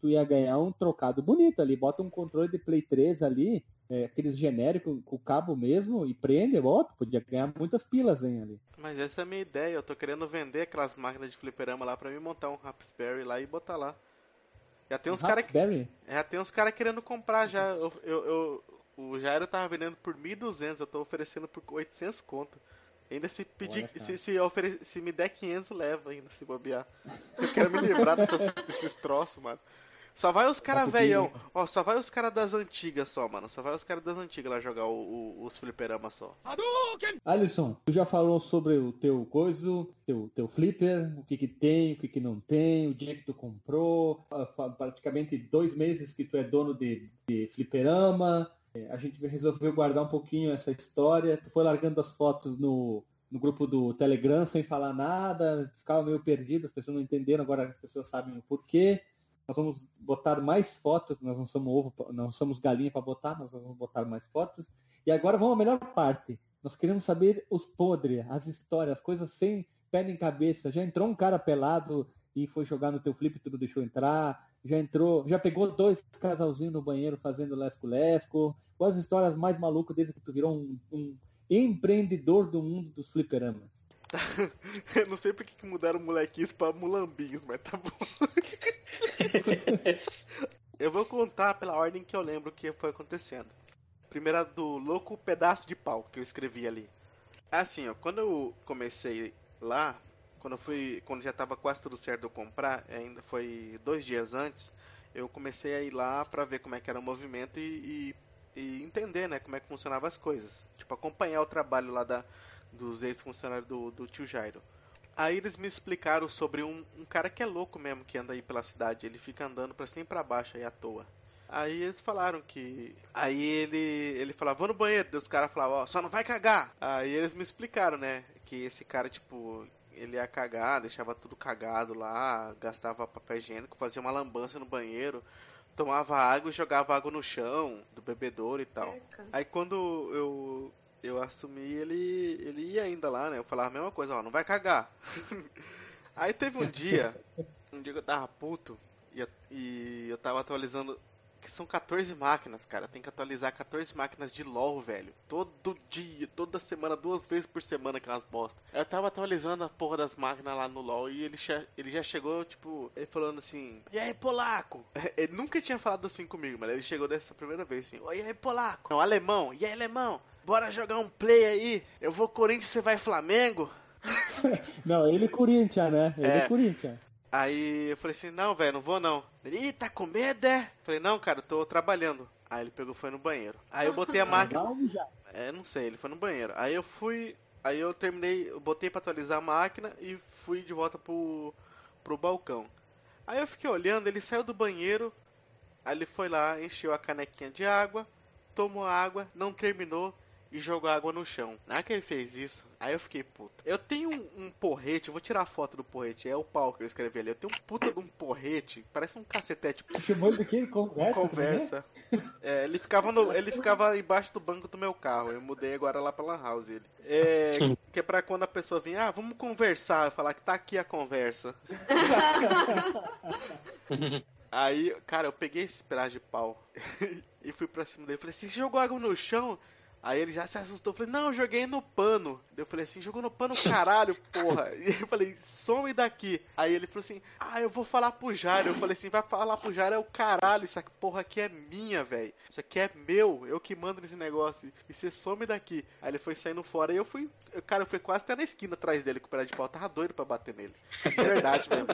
tu ia ganhar um trocado bonito ali. Bota um controle de Play 3 ali, aqueles genéricos com o cabo mesmo, e prende, bota, podia ganhar muitas pilas ali. Mas essa é a minha ideia, eu tô querendo vender aquelas máquinas de fliperama lá pra mim montar um Raspberry lá e botar lá. Já tem uns caras cara querendo comprar já. O Jairo tava vendendo por 1.200, eu tô oferecendo por 800 conto. Ainda se pedir, se me der 500, leva ainda, se bobear. Eu quero me livrar desses troços, mano. Só vai os caras velhão. Ó, só vai os caras das antigas só, mano. Só vai os caras das antigas lá jogar os fliperamas só. Alisson, tu já falou sobre o teu teu flipper, o que tem, o que não tem, o dia que tu comprou, praticamente 2 meses que tu é dono de fliperama. A gente resolveu guardar um pouquinho essa história. Tu foi largando as fotos no grupo do Telegram sem falar nada, ficava meio perdido, as pessoas não entenderam, agora as pessoas sabem o porquê. Nós vamos botar mais fotos, nós não somos ovo, não somos galinha para botar, nós vamos botar mais fotos. E agora vamos à melhor parte. Nós queremos saber os podres, as histórias, as coisas sem pé nem cabeça. Já entrou um cara pelado e foi jogar no teu flip e tu não deixou entrar. Já pegou 2 casalzinhos no banheiro fazendo lesco-lesco. Quais as histórias mais malucas desde que tu virou um empreendedor do mundo dos fliperamas? Eu não sei porque que mudaram molequinhos pra mulambinhos, mas tá bom. Eu vou contar pela ordem que eu lembro que foi acontecendo. Primeira do louco pedaço de pau que eu escrevi ali. Assim, ó, quando eu comecei lá, quando já tava quase tudo certo de eu comprar, ainda foi 2 dias antes, eu comecei a ir lá pra ver como é que era o movimento e entender, né, como é que funcionava as coisas. Tipo, acompanhar o trabalho lá dos ex-funcionários do tio Jairo. Aí eles me explicaram sobre um cara que é louco mesmo, que anda aí pela cidade. Ele fica andando pra cima e pra baixo aí à toa. Aí eles falaram que... Aí ele falava, vou no banheiro. Daí os caras falavam, ó, só não vai cagar. Aí eles me explicaram, né, que esse cara, tipo... Ele ia cagar, deixava tudo cagado lá, gastava papel higiênico, fazia uma lambança no banheiro, tomava água e jogava água no chão do bebedouro e tal. Aí quando eu assumi, ele ia ainda lá, né? Eu falava a mesma coisa, ó, não vai cagar. Aí teve um dia que eu tava puto e eu tava atualizando, que são 14 máquinas, cara. Tem que atualizar 14 máquinas de LoL, velho. Todo dia, toda semana, 2 vezes por semana, aquelas bosta. Eu tava atualizando a porra das máquinas lá no LoL e ele já chegou, tipo, ele falando assim, e aí, polaco? Ele nunca tinha falado assim comigo, mas ele chegou dessa primeira vez assim, e aí, polaco? Não, alemão, e aí, alemão? Bora jogar um play aí? Eu vou Corinthians, você vai Flamengo? Não, ele é Corinthians, né? Ele é Corinthians. Aí eu falei assim, não, velho, não vou não. Ele, tá com medo, é? Falei, não, cara, eu tô trabalhando. Aí ele pegou e foi no banheiro. Aí eu botei a máquina... não sei, ele foi no banheiro. Aí eu terminei, eu botei pra atualizar a máquina e fui de volta pro balcão. Aí eu fiquei olhando, ele saiu do banheiro, aí ele foi lá, encheu a canequinha de água, tomou água, não terminou e jogou água no chão. Na hora que ele fez isso, aí eu fiquei puto. Eu tenho um porrete, eu vou tirar a foto do porrete, é o pau que eu escrevi ali. Eu tenho um puta de um porrete, parece um cacetete. Chamou ele de quê? Conversa. Ele ficava embaixo do banco do meu carro. Eu mudei agora lá pra Lan House ele. Que é pra quando a pessoa vir, vamos conversar, eu falar que tá aqui a conversa. Aí, cara, eu peguei esse pedaço de pau e fui pra cima dele. Falei assim, você jogou água no chão? Aí ele já se assustou. Eu falei, não, eu joguei no pano. Eu falei assim, jogou no pano, caralho, porra. E eu falei, some daqui. Aí ele falou assim, eu vou falar pro Jairo. Eu falei assim, vai falar pro Jairo, é o caralho. Isso aqui, porra, aqui é minha, velho. Isso aqui é meu, eu que mando nesse negócio. E você some daqui. Aí ele foi saindo fora e eu fui quase até na esquina atrás dele com o pedaço de pau. Eu tava doido pra bater nele. De verdade mesmo.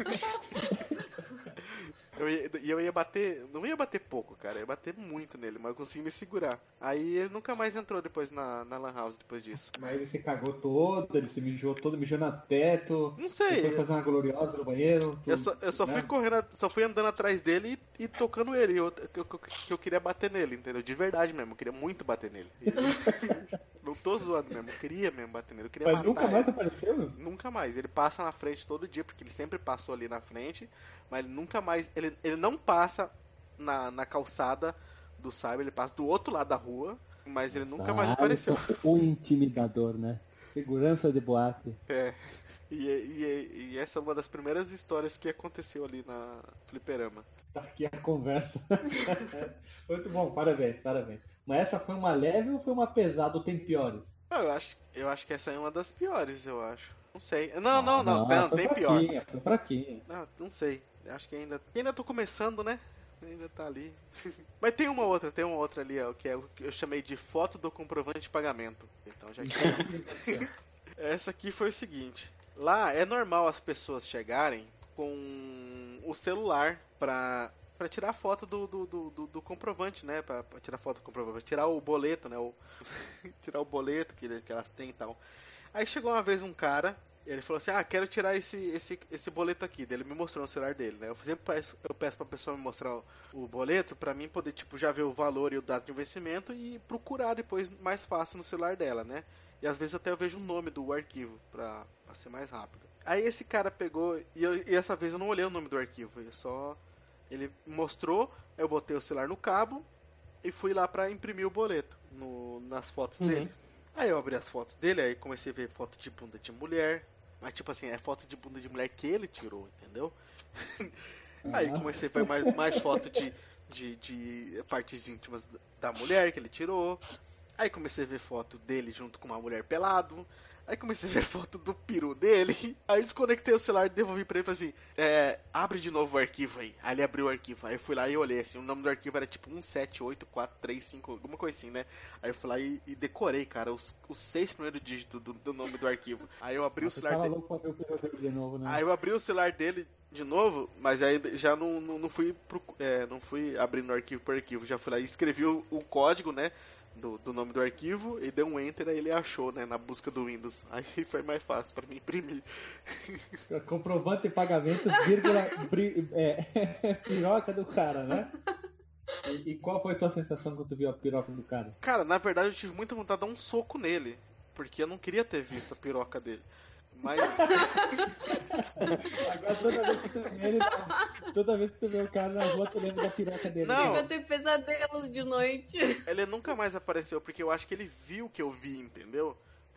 Eu ia bater, não ia bater pouco, cara, eu ia bater muito nele, mas eu consegui me segurar. Aí ele nunca mais entrou depois na Lan House depois disso. Mas ele se cagou todo, ele se mijou todo, mijou na teto. Não sei. Foi fazer uma gloriosa no banheiro. Eu só fui correndo, só fui andando atrás dele e tocando ele. Eu queria bater nele, entendeu? De verdade mesmo, eu queria muito bater nele. Não tô zoando mesmo, eu queria mesmo bater nele. Eu queria mas nunca mais apareceu? Nunca mais. Ele passa na frente todo dia, porque ele sempre passou ali na frente, mas ele nunca mais. Ele não passa na calçada do Cyber, ele passa do outro lado da rua, mas ele nunca mais apareceu. O intimidador, né? Segurança de boate. E essa é uma das primeiras histórias que aconteceu ali na Fliperama. Tá aqui a conversa. Muito bom, parabéns. Mas essa foi uma leve ou foi uma pesada ou tem piores? Eu acho que essa é uma das piores, eu acho. Não sei. Não, tem pior. Foi fraquinha. Não sei. Acho que ainda tô começando, né? Ainda tá ali. Mas tem uma outra ali, ó, que é o que eu chamei de foto do comprovante de pagamento. Então já que essa aqui foi o seguinte. Lá é normal as pessoas chegarem com o celular pra tirar foto do comprovante, né? Pra tirar foto do comprovante, tirar o boleto, né? Tirar o boleto que elas têm e tal. Aí chegou uma vez um cara, ele falou assim, quero tirar esse boleto aqui. Daí ele me mostrou no celular dele, né? Eu sempre peço pra pessoa me mostrar o boleto pra mim poder, tipo, já ver o valor e o data de vencimento e procurar depois mais fácil no celular dela, né? E às vezes até eu vejo o nome do arquivo pra ser mais rápido. Aí esse cara pegou, e essa vez eu não olhei o nome do arquivo, ele mostrou, eu botei o celular no cabo e fui lá pra imprimir o boleto nas fotos dele. Aí eu abri as fotos dele, aí comecei a ver foto de bunda de mulher, mas tipo assim, é foto de bunda de mulher que ele tirou, entendeu? Aí comecei a ver mais foto de partes íntimas da mulher que ele tirou. Aí comecei a ver foto dele junto com uma mulher pelado. Aí comecei a ver foto do peru dele. Aí desconectei o celular e devolvi pra ele e falei assim, abre de novo o arquivo aí. Aí ele abriu o arquivo. Aí eu fui lá e olhei assim, o nome do arquivo era tipo 1784335, alguma coisa assim, né? Aí eu fui lá e decorei, cara, os 6 primeiros dígitos do nome do arquivo. Aí eu abri o celular dele. De novo, né? Aí eu abri o celular dele de novo, mas aí já não fui não fui abrindo arquivo por arquivo. Já fui lá e escrevi o código, né? Do nome do arquivo e deu um enter, aí ele achou, né, na busca do Windows. Aí foi mais fácil pra mim imprimir. Comprovante de pagamento, vírgula, piroca do cara, né? E qual foi a tua sensação quando tu viu a piroca do cara? Cara, na verdade eu tive muita vontade de dar um soco nele, porque eu não queria ter visto a piroca dele. Mas agora toda vez que tu vê o cara na rua, tu lembra da piroca dele. Não. Vai ter pesadelos de noite. Ele nunca mais apareceu, porque eu acho que ele viu o que eu vi, entendeu?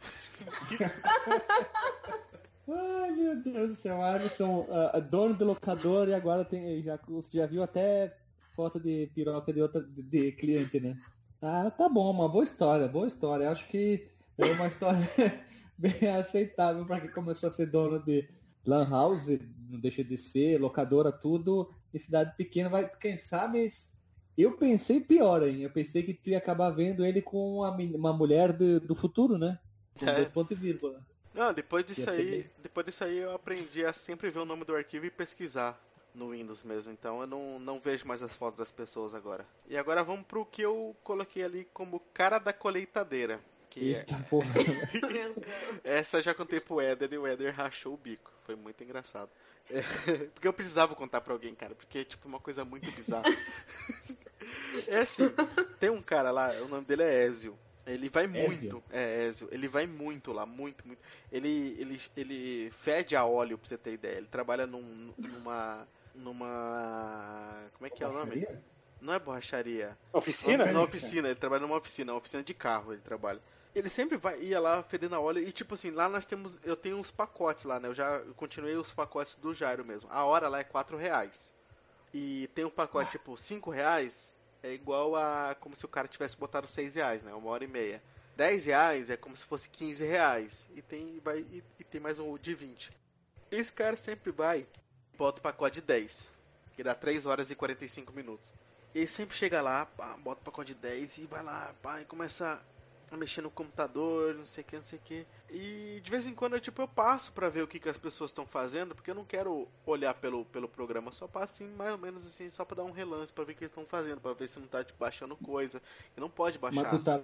Ai, meu Deus do céu, Alisson, dono do locador, e agora já viu até foto de piroca de cliente, né? Tá bom, uma boa história. Acho que é uma história bem aceitável para quem começou a ser dono de lan house, não deixa de ser, locadora, tudo, em cidade pequena, quem sabe. Eu pensei pior, hein? Eu pensei que tu ia acabar vendo ele com uma mulher do futuro, né? Com 2 pontos e vírgula. Não, depois disso aí eu aprendi a sempre ver o nome do arquivo e pesquisar no Windows mesmo. Então eu não vejo mais as fotos das pessoas agora. E agora vamos pro que eu coloquei ali como cara da colheitadeira. Eita, porra. Essa eu já contei pro Éder e o Éder rachou o bico. Foi muito engraçado. Porque eu precisava contar pra alguém, cara. Porque é tipo uma coisa muito bizarra. É assim, tem um cara lá, o nome dele é Ézio. Ele vai muito. Ézio. Ele vai muito lá, muito. Ele fede a óleo, pra você ter ideia. Ele trabalha numa. Como é que é o nome? Não é borracharia. Oficina? Na oficina, ele trabalha numa oficina de carro, ele trabalha. Ele sempre ia lá fedendo a óleo e tipo assim, lá eu tenho uns pacotes lá, né? Eu continuei os pacotes do Jairo mesmo. A hora lá é R$4. E tem um pacote tipo R$5, é igual a como se o cara tivesse botado R$6, né? 1h30. R$10 é como se fosse R$15. E tem mais um de 20. Esse cara sempre vai e bota o pacote de 10, que dá 3 horas e 45 minutos. Ele sempre chega lá, pá, bota o pacote de 10 e vai lá, pá, e começa a mexer no computador, não sei o que. E de vez em quando eu passo pra ver o que as pessoas estão fazendo, porque eu não quero olhar pelo programa, só passo assim, mais ou menos assim, só pra dar um relance, pra ver o que eles estão fazendo, pra ver se não tá baixando coisa. E não pode baixar. Mas tu tá...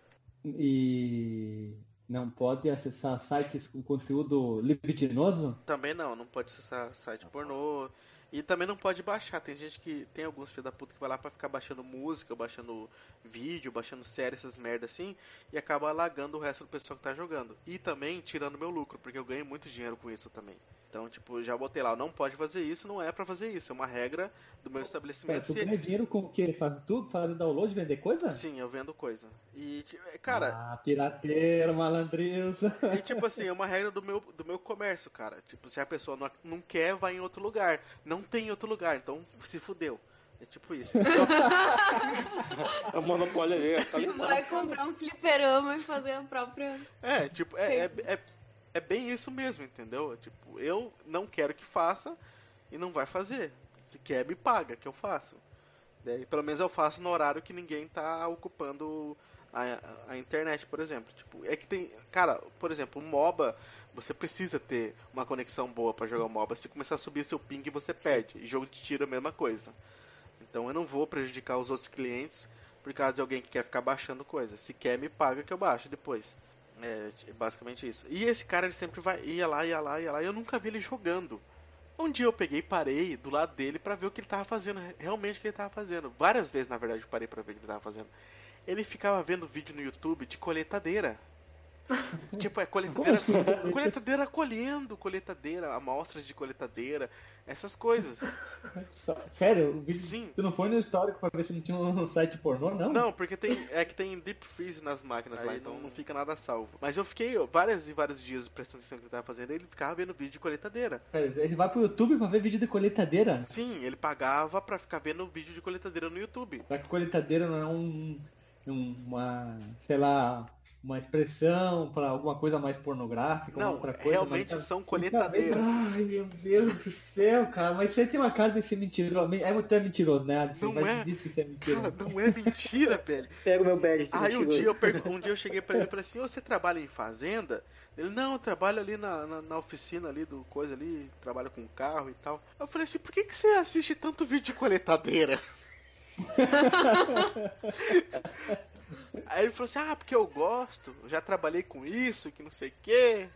E não pode acessar sites com conteúdo libidinoso? Também não pode acessar site pornô. E também não pode baixar. Tem alguns filhos da puta que vai lá pra ficar baixando música, baixando vídeo, baixando série, essas merda assim, e acaba alagando o resto do pessoal que tá jogando. E também tirando meu lucro, porque eu ganho muito dinheiro com isso também. Então, tipo, já botei lá, não pode fazer isso, não é pra fazer isso, é uma regra do meu estabelecimento. Tu ganha dinheiro com o quê? Faz tudo? Fazer download, vender coisa? Sim, eu vendo coisa. E, cara... Ah, pirateiro, malandrilza. E, tipo assim, é uma regra do meu comércio, cara. Tipo, se a pessoa não quer, vai em outro lugar. Não tem outro lugar, então se fudeu. É tipo isso. É o monopólio ali. Vai comprar um fliperama e fazer a própria... Tipo, é bem isso mesmo, entendeu? Tipo, eu não quero que faça e não vai fazer. Se quer, me paga, que eu faço. Daí, pelo menos eu faço no horário que ninguém tá ocupando a internet, por exemplo. Tipo, é que tem... Cara, por exemplo, o MOBA, você precisa ter uma conexão boa pra jogar o MOBA. Se começar a subir seu ping, você perde. E jogo de tiro é a mesma coisa. Então eu não vou prejudicar os outros clientes por causa de alguém que quer ficar baixando coisa. Se quer, me paga que eu baixo depois. É basicamente isso. E esse cara, ele sempre ia lá. E eu nunca vi ele jogando. Um dia eu peguei e parei do lado dele pra ver o que ele tava fazendo. Realmente o que ele tava fazendo. Várias vezes, na verdade, eu parei pra ver o que ele tava fazendo. Ele ficava vendo vídeo no YouTube de coletadeira. Tipo, coletadeira coletadeira, amostras de coletadeira, essas coisas. Sério? O vídeo, Sim. Tu não foi no histórico pra ver se não tinha um site pornô, não? Não, porque tem deep freeze nas máquinas aí lá, então não fica nada salvo. Mas eu fiquei vários dias prestando atenção no que ele tava fazendo, ele ficava vendo vídeo de coletadeira. Ele vai pro YouTube pra ver vídeo de coletadeira? Sim, ele pagava pra ficar vendo vídeo de coletadeira no YouTube. Será que coletadeira não é uma, sei lá, uma expressão pra alguma coisa mais pornográfica? Não, outra coisa, realmente são coletadeiras. Ai, meu Deus do céu, cara. Mas você tem uma cara desse mentiroso. É muito mentiroso, né, Alisson? Não é. Diz que isso é mentira. Cara, não é mentira, velho. Pega o meu bag. Aí um dia eu cheguei pra ele e falei assim, você trabalha em fazenda? Ele, não, eu trabalho ali na oficina ali do coisa ali, trabalho com carro e tal. Eu falei assim, por que você assiste tanto vídeo de coletadeira? Aí ele falou assim, porque eu gosto, eu já trabalhei com isso, que não sei o que.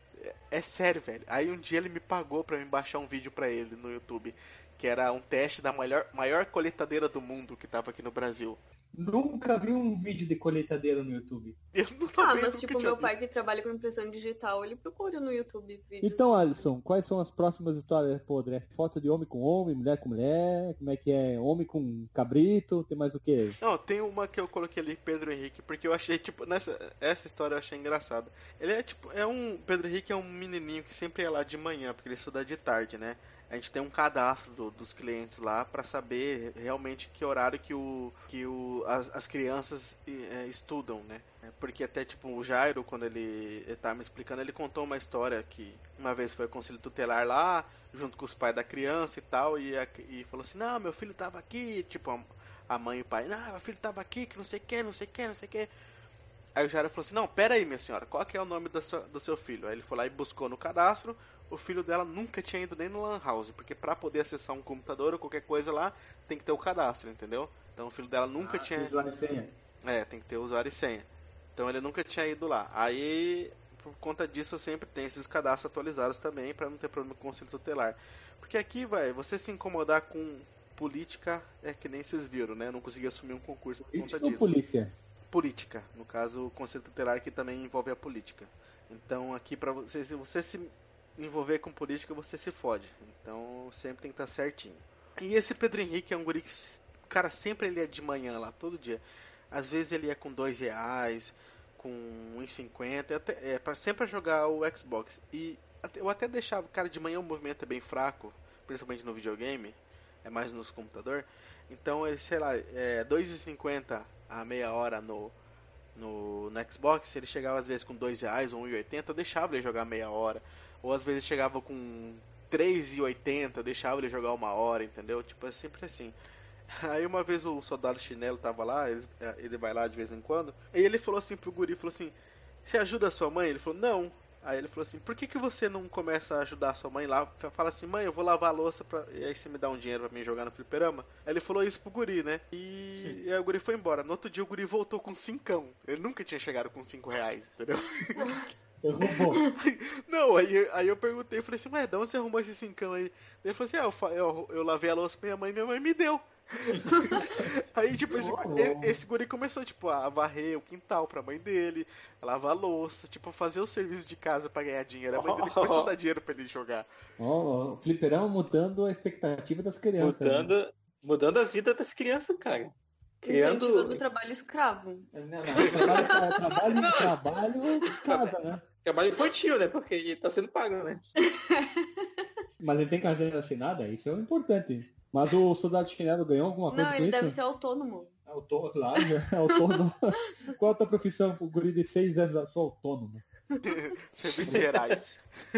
É sério, velho. Aí um dia ele me pagou pra mim baixar um vídeo pra ele no YouTube, que era um teste da maior coletadeira do mundo que tava aqui no Brasil. Nunca vi um vídeo de coletadeira no YouTube. Eu não também mas nunca tipo, tinha meu pai visto. que trabalha com impressão digital, ele procura no YouTube vídeos. Então, Alisson, quais são as próximas histórias podres? É foto de homem com homem, mulher com mulher? Como é que é? Homem com cabrito? Tem mais o quê? Não, tem uma que eu coloquei ali, Pedro Henrique, porque eu achei, tipo, essa história eu achei engraçada. Ele é, tipo, Pedro Henrique é um menininho que sempre é lá de manhã, porque ele estuda de tarde, né? A gente tem um cadastro dos clientes lá pra saber realmente que horário que as crianças estudam, né? Porque até, tipo, o Jairo, quando ele tava me explicando, ele contou uma história que uma vez foi ao conselho tutelar lá, junto com os pais da criança e tal, e falou assim, não, meu filho tava aqui, tipo, a mãe e o pai, não, meu filho tava aqui, que não sei o que, não sei o que, não sei o que. Aí o Jairo falou assim, não, pera aí, minha senhora, qual que é o nome do seu filho? Aí ele foi lá e buscou no cadastro, o filho dela nunca tinha ido nem no Lan House, porque pra poder acessar um computador ou qualquer coisa lá, tem que ter o cadastro, entendeu? Então o filho dela nunca tinha... Usuário e senha. Tem que ter usuário e senha. Então ele nunca tinha ido lá. Aí, por conta disso, eu sempre tenho esses cadastros atualizados também, pra não ter problema com o conselho tutelar. Porque aqui, você se incomodar com política, é que nem vocês viram, né? Eu não consegui assumir um concurso por conta Política ou disso. polícia? Política, no caso o conselho tutelar que também envolve a política. Então aqui pra você, se você se envolver com política, você se fode. Então sempre tem que estar certinho. E esse Pedro Henrique é um guri que, cara, sempre ele é de manhã lá, todo dia. Às vezes ele é com R$2, com R$1,50, sempre pra jogar o Xbox. E eu até deixava, cara, de manhã o movimento é bem fraco, principalmente no videogame, é mais nos computador. Então ele, sei lá, R$2,50 a meia hora no Xbox, ele chegava às vezes com R$2 ou R$1,80, eu deixava ele jogar meia hora. Ou às vezes chegava com R$3,80, eu deixava ele jogar uma hora, entendeu? Tipo, é sempre assim. Aí uma vez o soldado chinelo tava lá, ele vai lá de vez em quando, e ele falou assim pro guri, falou assim, você ajuda a sua mãe? Ele falou, não. Aí ele falou assim, por que você não começa a ajudar a sua mãe lá? Fala assim, mãe, eu vou lavar a louça e aí você me dá um dinheiro pra mim jogar no fliperama? Aí ele falou isso pro guri, né? E aí o guri foi embora. No outro dia o guri voltou com 5. Ele nunca tinha chegado com R$5, entendeu? Roubou. Não, aí eu perguntei, falei assim, mas de onde você arrumou esse 5 aí? Ele falou assim, eu lavei a louça pra minha mãe me deu. Aí, tipo, esse guri começou, tipo, a varrer o quintal pra mãe dele, a lavar a louça, tipo, a fazer o serviço de casa pra ganhar dinheiro. A mãe dele começou a dar dinheiro pra ele jogar. O fliperama mudando a expectativa das crianças. Mudando as vidas das crianças, cara. Incentivando o trabalho escravo. Trabalho casa, né? Trabalho infantil, né? Porque ele tá sendo pago, né? Mas ele tem carteira assinada? Isso é o importante. Mas o soldado chinelo ganhou alguma coisa com isso? Não, ele deve ser autônomo. Autônomo, claro, é autônomo. Qual a tua profissão? O guri de 6 anos, eu sou autônomo. Serviços gerais.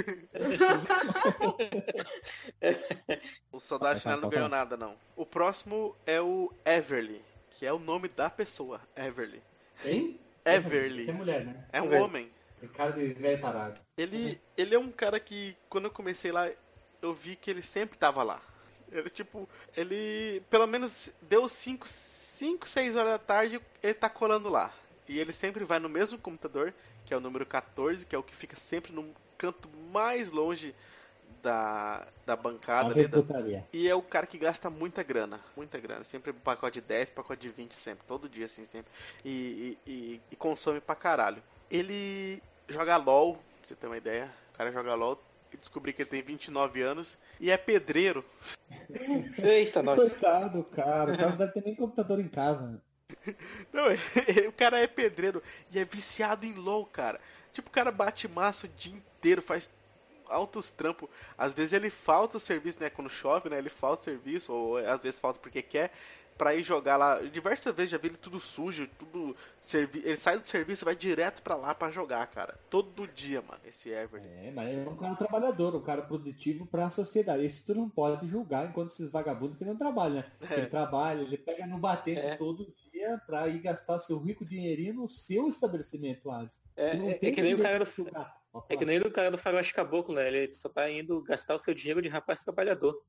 O soldado chinelo não ganhou nada, não. O próximo é o Everly, que é o nome da pessoa, Everly. Hein? Everly. Você é mulher, né? É um homem. É cara de velho tarado. Ele é um cara que, quando eu comecei lá, eu vi que ele sempre tava lá. Ele pelo menos deu 5, 6 horas da tarde, ele tá colando lá. E ele sempre vai no mesmo computador, que é o número 14, que é o que fica sempre no canto mais longe da bancada. E é o cara que gasta muita grana. Sempre pacote de 10, pacote de 20, sempre. Todo dia, assim, sempre. E consome pra caralho. Ele joga LOL, pra você ter uma ideia. O cara joga LOL. E descobri que ele tem 29 anos e é pedreiro. Eita, nossa. Coitado, cara. O cara não deve ter nem computador em casa, né? Não, o cara é pedreiro e é viciado em LOL, cara. Tipo, o cara bate massa o dia inteiro, faz altos trampos. Às vezes ele falta o serviço, né? Quando chove, né? Ele falta o serviço, ou às vezes falta porque quer, pra ir jogar lá. Diversas vezes já vi ele tudo sujo, tudo ele sai do serviço e vai direto pra lá pra jogar, cara. Todo dia, mano, esse Everly. Mas é um cara trabalhador, um cara produtivo pra sociedade. Isso tu não pode julgar enquanto esses vagabundos que não trabalham, né? Ele trabalha, ele pega no batente todo dia pra ir gastar seu rico dinheirinho no seu estabelecimento, Alisson. É que nem o cara É que nem o cara do Faroeste Caboclo, né? Ele só tá indo gastar o seu dinheiro de rapaz trabalhador.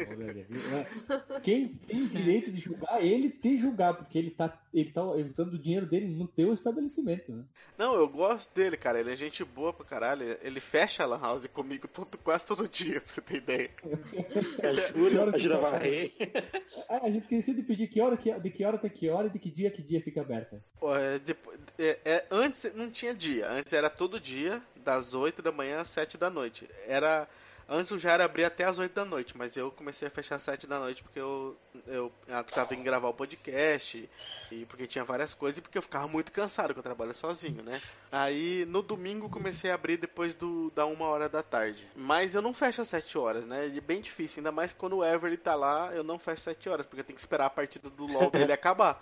Quem tem direito de julgar, ele te julgar, porque ele tá usando o dinheiro dele no teu estabelecimento, né? Não, eu gosto dele, cara. Ele é gente boa pra caralho. Ele fecha a lan house comigo quase todo dia, pra você ter ideia. Ajuda a varrer. A gente esqueceu de pedir de que hora até que hora e de que dia fica aberta. Antes não tinha dia. Antes era todo dia, das 8 da manhã às 7 da noite. Antes eu já era abrir até às 8 da noite, mas eu comecei a fechar às 7 da noite porque eu tava em gravar o podcast, e porque tinha várias coisas, e porque eu ficava muito cansado, que eu trabalho sozinho, né? Aí no domingo comecei a abrir depois da 1 hora da tarde. Mas eu não fecho às 7 horas, né? É bem difícil, ainda mais quando o Everly tá lá, eu não fecho às 7 horas, porque eu tenho que esperar a partida do LoL dele acabar.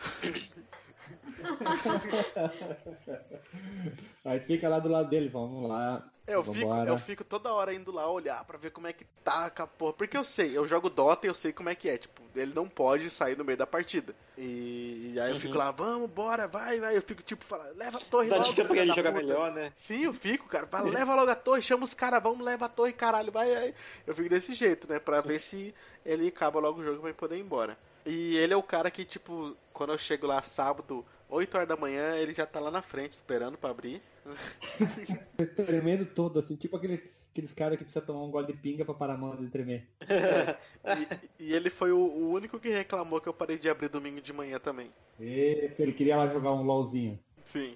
Aí fica lá do lado dele, vamos lá. Eu fico toda hora indo lá olhar pra ver como é que tá a porra. Porque eu jogo Dota e eu sei como é que é. Tipo, ele não pode sair no meio da partida. E aí eu fico lá, vamos, bora, vai. Eu fico tipo, falando, leva a torre logo. Dá dica pra ele jogar puta. Melhor, né? Sim, eu fico, cara. Fala, leva logo a torre, chama os caras, vamos, leva a torre, caralho, vai. Eu fico desse jeito, né? Pra ver se ele acaba logo o jogo pra poder ir embora. E ele é o cara que, tipo, quando eu chego lá sábado, 8 horas da manhã, ele já tá lá na frente esperando pra abrir. Tremendo todo, assim, tipo aqueles caras que precisam tomar um gole de pinga pra parar a mão de tremer. E ele foi o único que reclamou que eu parei de abrir domingo de manhã também. Ele queria lá jogar um LOLzinho. Sim.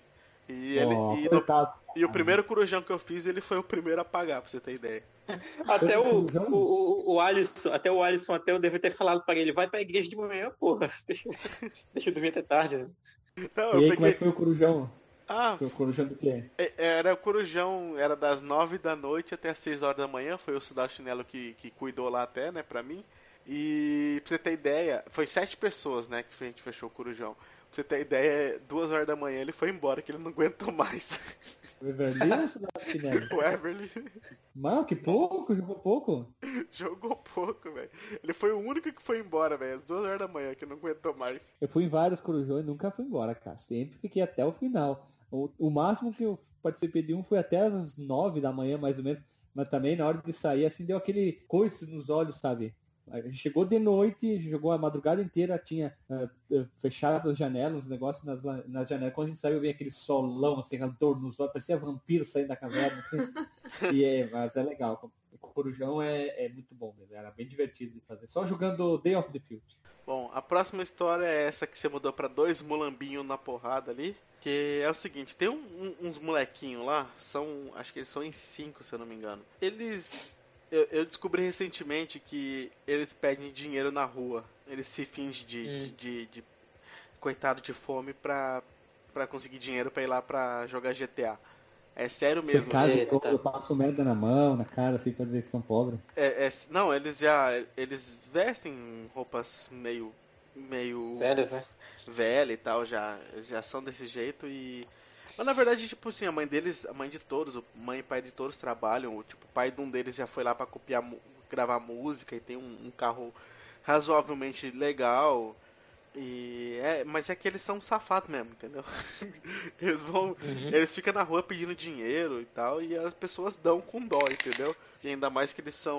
E o primeiro corujão que eu fiz, ele foi o primeiro a pagar, pra você ter ideia. Até o Alisson deve ter falado pra ele, vai pra igreja de manhã, porra. Deixa eu dormir até tarde, né? Não, e aí, como é que foi o corujão? Foi o corujão do quê? Era o corujão, era das 9 da noite até as 6 horas da manhã, foi o Soldado Chinelo que cuidou lá até, né, pra mim. E pra você ter ideia, foi 7 pessoas, né, que a gente fechou o corujão. Pra você ter ideia, 2 horas da manhã ele foi embora, que ele não aguentou mais. O Everly ou o Soldado Chinelo? O Everly. Mano, que pouco, jogou pouco? Jogou pouco, velho. Ele foi o único que foi embora, velho, às 2 horas da manhã, que não aguentou mais. Eu fui em vários corujões e nunca fui embora, cara. Sempre fiquei até o final. O máximo que eu participei de um foi até as 9 da manhã, mais ou menos. Mas também, na hora de sair, assim, deu aquele coice nos olhos, sabe? A gente chegou de noite, jogou a madrugada inteira, tinha fechado as janelas, os negócios nas janelas. Quando a gente saiu, veio aquele solão, assim, dor nos olhos, parecia vampiro saindo da caverna, assim. Mas é legal. Corujão é muito bom mesmo. Era bem divertido de fazer. Só jogando Day of the Field. Bom, a próxima história é essa que você mudou pra 2 mulambinhos na porrada ali. Que é o seguinte, tem uns molequinhos lá, acho que eles são em 5, se eu não me engano. Eu descobri recentemente que eles pedem dinheiro na rua. Eles se fingem de coitado de fome pra conseguir dinheiro pra ir lá pra jogar GTA. É sério mesmo. Eu passo merda na mão, na cara, assim, pra dizer que são pobres. Não, eles vestem roupas meio Velhos, né? velha e tal, já são desse jeito mas na verdade, tipo assim, a mãe de todos, mãe e pai de todos trabalham, tipo, o pai de um deles já foi lá pra gravar música e tem um carro razoavelmente legal. Mas é que eles são safados mesmo, entendeu? Eles ficam na rua pedindo dinheiro e tal, e as pessoas dão com dó, entendeu? E ainda mais que eles são...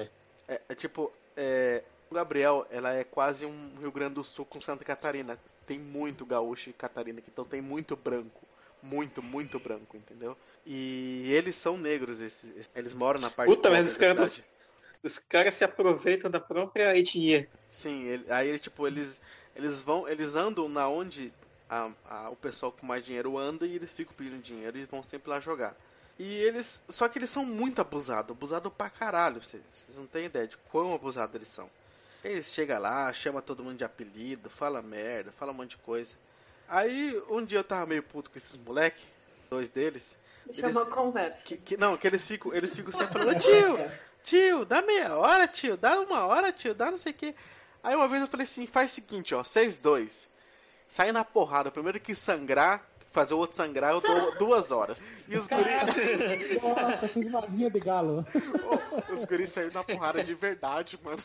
O Gabriel, ela é quase um Rio Grande do Sul com Santa Catarina. Tem muito gaúcho e catarina aqui, então tem muito branco. Muito, muito branco, entendeu? E eles são negros, eles moram na parte Puta, mas os caras se aproveitam da própria etnia. Sim, aí eles andam na onde o pessoal com mais dinheiro anda e eles ficam pedindo dinheiro e vão sempre lá jogar. Só que eles são muito abusados pra caralho, vocês não têm ideia de quão abusados eles são. Eles chegam lá, chamam todo mundo de apelido, fala merda, fala um monte de coisa. Aí um dia eu tava meio puto com esses moleque, 2 deles. Chamou conversa. Que eles ficam sempre falando, tio, dá meia hora, tio, dá 1 hora, tio, dá não sei o que. Aí uma vez eu falei assim, faz o seguinte, ó, 6-2. Sai na porrada, o primeiro que sangrar, fazer o outro sangrar, eu dou 2 horas. E os guris... Nossa, fiz uma vinha de galo. Os guris saíram na porrada de verdade, mano.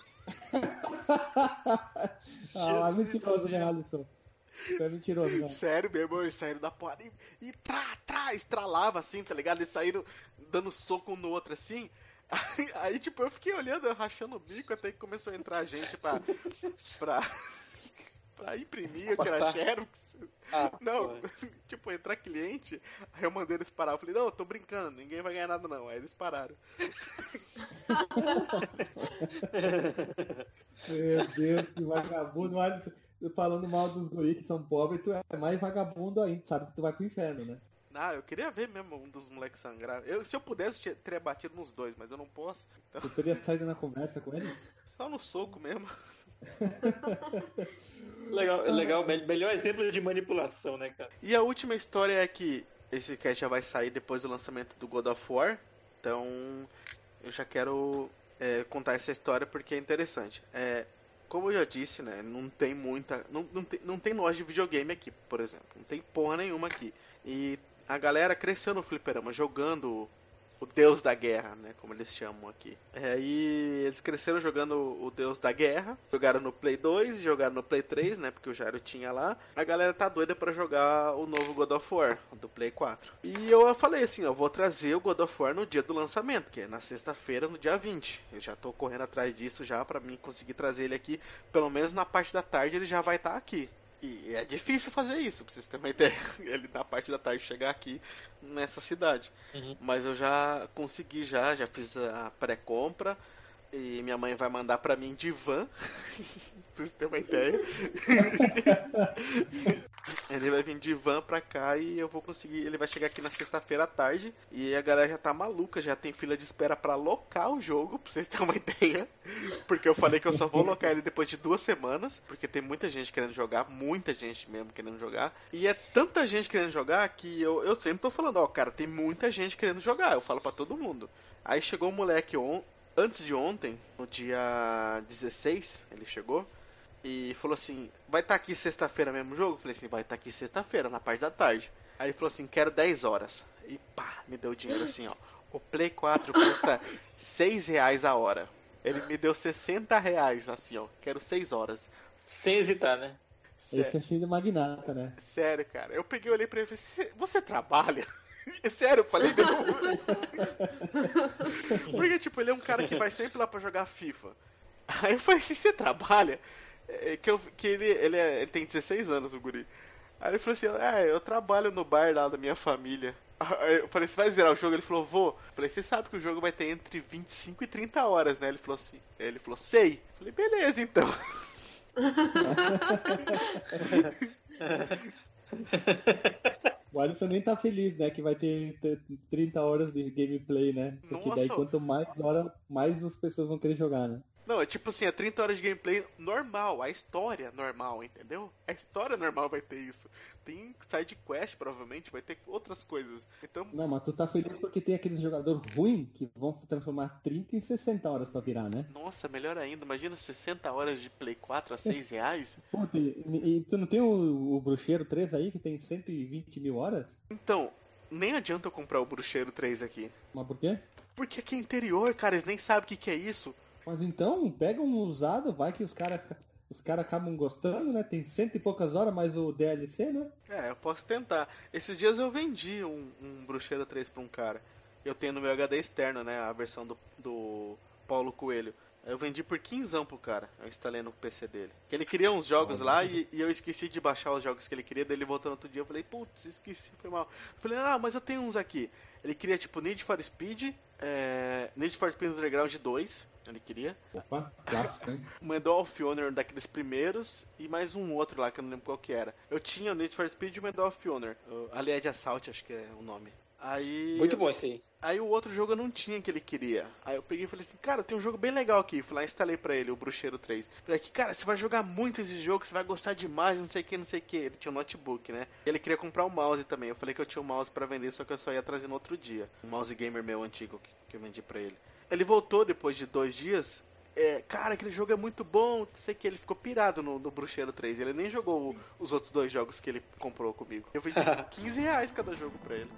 Mentiroso, né, Alisson? É mentiroso, né? Sério mesmo, eles saíram da porrada e estralava assim, tá ligado? Eles saíram dando soco um no outro assim. Aí tipo, eu fiquei olhando, rachando o bico, até que começou a entrar gente pra imprimir, eu tirar xerox. Não, tipo, entrar cliente, aí eu mandei eles parar. Eu falei, não, eu tô brincando, ninguém vai ganhar nada não. Aí eles pararam. Meu Deus, que vagabundo. Falando mal dos guris que são pobres, tu é mais vagabundo ainda, tu sabe que tu vai pro inferno, né? Eu queria ver mesmo um dos moleques sangrar. Se eu pudesse, teria batido nos 2, mas eu não posso. Então... Tu teria saído na conversa com eles? Só no soco mesmo. Legal, melhor exemplo de manipulação, né, cara? E a última história é que esse cast já vai sair depois do lançamento do God of War. Então, eu já quero contar essa história porque é interessante. Como eu já disse, né, não tem muita... Não tem loja de videogame aqui, por exemplo. Não tem porra nenhuma aqui. E a galera cresceu no fliperama jogando o Deus da Guerra, né, como eles chamam aqui. E eles cresceram jogando o Deus da Guerra. Jogaram no Play 2, jogaram no Play 3, né, porque o Jairo tinha lá. A galera tá doida pra jogar o novo God of War, do Play 4. E eu falei assim, eu vou trazer o God of War no dia do lançamento, que é na sexta-feira, no dia 20. Eu já tô correndo atrás disso já, pra mim conseguir trazer ele aqui. Pelo menos na parte da tarde ele já vai estar aqui. E é difícil fazer isso, pra vocês terem uma ideia. Ele na parte da tarde chegar aqui nessa cidade. Mas eu já consegui, já fiz a pré-compra. E minha mãe vai mandar pra mim de van. Pra vocês terem uma ideia. Ele vai vir de van pra cá e eu vou conseguir. Ele vai chegar aqui na sexta-feira à tarde. E a galera já tá maluca, já tem fila de espera pra locar o jogo, pra vocês terem uma ideia. Porque eu falei que eu só vou locar ele depois de 2 semanas. Porque tem muita gente querendo jogar, muita gente mesmo querendo jogar. E é tanta gente querendo jogar que eu sempre tô falando, ó, cara, tem muita gente querendo jogar. Eu falo pra todo mundo. Aí chegou um moleque antes de ontem, no dia 16, ele chegou. E falou assim, vai estar aqui sexta-feira mesmo o jogo? Eu falei assim, vai estar aqui sexta-feira, na parte da tarde. Aí ele falou assim, quero 10 horas. E pá, me deu dinheiro assim, ó. O Play 4 custa R$6 a hora. Ele me deu R$60 assim, ó. Quero 6 horas. Sem hesitar, né? Esse é filho de magnata, né? Sério, cara. Eu peguei, olhei pra ele e falei, você trabalha? Sério, eu falei não. Porque, tipo, ele é um cara que vai sempre lá pra jogar FIFA. Aí eu falei assim, você trabalha? Ele tem 16 anos, o guri. Aí ele falou assim, eu trabalho no bar lá da minha família. Eu falei, você vai zerar o jogo? Ele falou, vou. Eu falei, você sabe que o jogo vai ter entre 25 e 30 horas, né? Ele falou assim, sei. Eu falei, beleza, então. O Alisson nem tá feliz, né? Que vai ter 30 horas de gameplay, né? Porque daí quanto mais hora, mais as pessoas vão querer jogar, né? Não, é tipo assim, é 30 horas de gameplay normal, a história normal, entendeu? A história normal vai ter isso. Tem side quest, provavelmente, vai ter outras coisas. Então... Não, mas tu tá feliz porque tem aqueles jogadores ruins que vão transformar 30 em 60 horas pra virar, né? Nossa, melhor ainda, imagina 60 horas de Play 4 a R$6. Puta, e tu não tem o Bruxeiro 3 aí que tem 120 mil horas? Então, nem adianta eu comprar o Bruxeiro 3 aqui. Mas por quê? Porque aqui é interior, cara, eles nem sabem o que é isso. Mas então, pega um usado, vai que os caras acabam gostando, né? Tem 100 e poucas horas, mais o DLC, né? É, eu posso tentar. Esses dias eu vendi um Bruxeiro 3 pra um cara. Eu tenho no meu HD externo, né? A versão do Paulo Coelho. Eu vendi por 15 pro cara. Eu instalei no PC dele. Ele queria uns jogos lá e eu esqueci de baixar os jogos que ele queria. Daí ele voltou no outro dia. Eu falei, putz, esqueci, foi mal. Eu falei, mas eu tenho uns aqui. Ele queria tipo Need for Speed, Need for Speed Underground 2. Ele queria. Opa, clássico, hein? Um Medal of Honor daqueles primeiros e mais um outro lá que eu não lembro qual que era. Eu tinha o Need for Speed e o Medal of Honor. Allied Assault, acho que é o nome. Aí... Muito bom esse aí. Aí o outro jogo eu não tinha que ele queria. Aí eu peguei e falei assim, cara, tem um jogo bem legal aqui. Fui lá e instalei pra ele, o Bruxeiro 3. Falei aqui, cara, você vai jogar muito esse jogo, você vai gostar demais, não sei o que, não sei o que. Ele tinha um notebook, né? E ele queria comprar um mouse também. Eu falei que eu tinha um mouse pra vender, só que eu só ia trazer no outro dia. Um mouse gamer meu antigo que eu vendi pra ele. Ele voltou depois de 2 dias. Cara, aquele jogo é muito bom, não sei o que, ele ficou pirado no Bruxeiro 3. Ele nem jogou os outros 2 jogos que ele comprou comigo. Eu vendi R$15 cada jogo pra ele.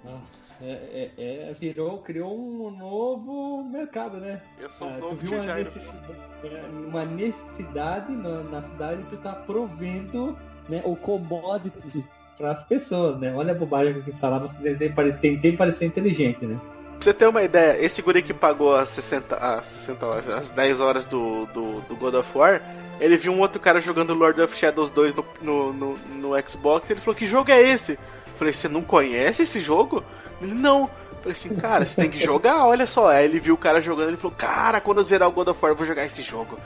Criou um novo mercado, né? Eu sou um novo tio Jairo. Uma necessidade na cidade que tu tá provendo, né, o commodity para as pessoas, né? Olha a bobagem que falar, você tem parecer inteligente, né? Pra você ter uma ideia, esse guri que pagou as 60 horas, as 10 horas do God of War, ele viu um outro cara jogando Lord of Shadows 2 no Xbox, e ele falou, que jogo é esse? Eu falei, você não conhece esse jogo? Ele, não. Eu falei assim, cara, você tem que jogar, olha só. Aí ele viu o cara jogando, ele falou, cara, quando eu zerar o God of War, eu vou jogar esse jogo.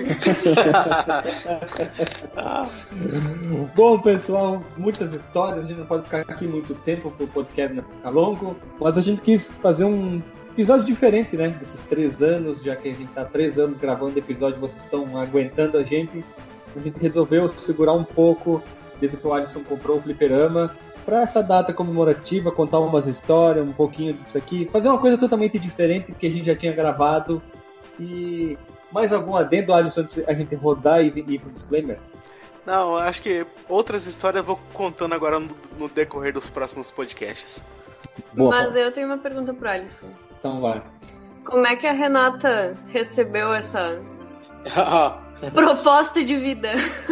Bom, pessoal, muitas histórias, a gente não pode ficar aqui muito tempo pro podcast não ficar longo, mas a gente quis fazer um episódio diferente, né, desses 3 anos, já que a gente tá 3 anos gravando episódio, vocês estão aguentando a gente resolveu segurar um pouco, desde que o Alisson comprou o fliperama, para essa data comemorativa, contar umas histórias, um pouquinho disso aqui, fazer uma coisa totalmente diferente que a gente já tinha gravado. E mais algum adendo, Alisson, antes a gente rodar e ir pro disclaimer? Não, acho que outras histórias eu vou contando agora no decorrer dos próximos podcasts. Boa, mas eu tenho uma pergunta pro Alisson. Então vai. Como é que a Renata recebeu essa proposta de vida?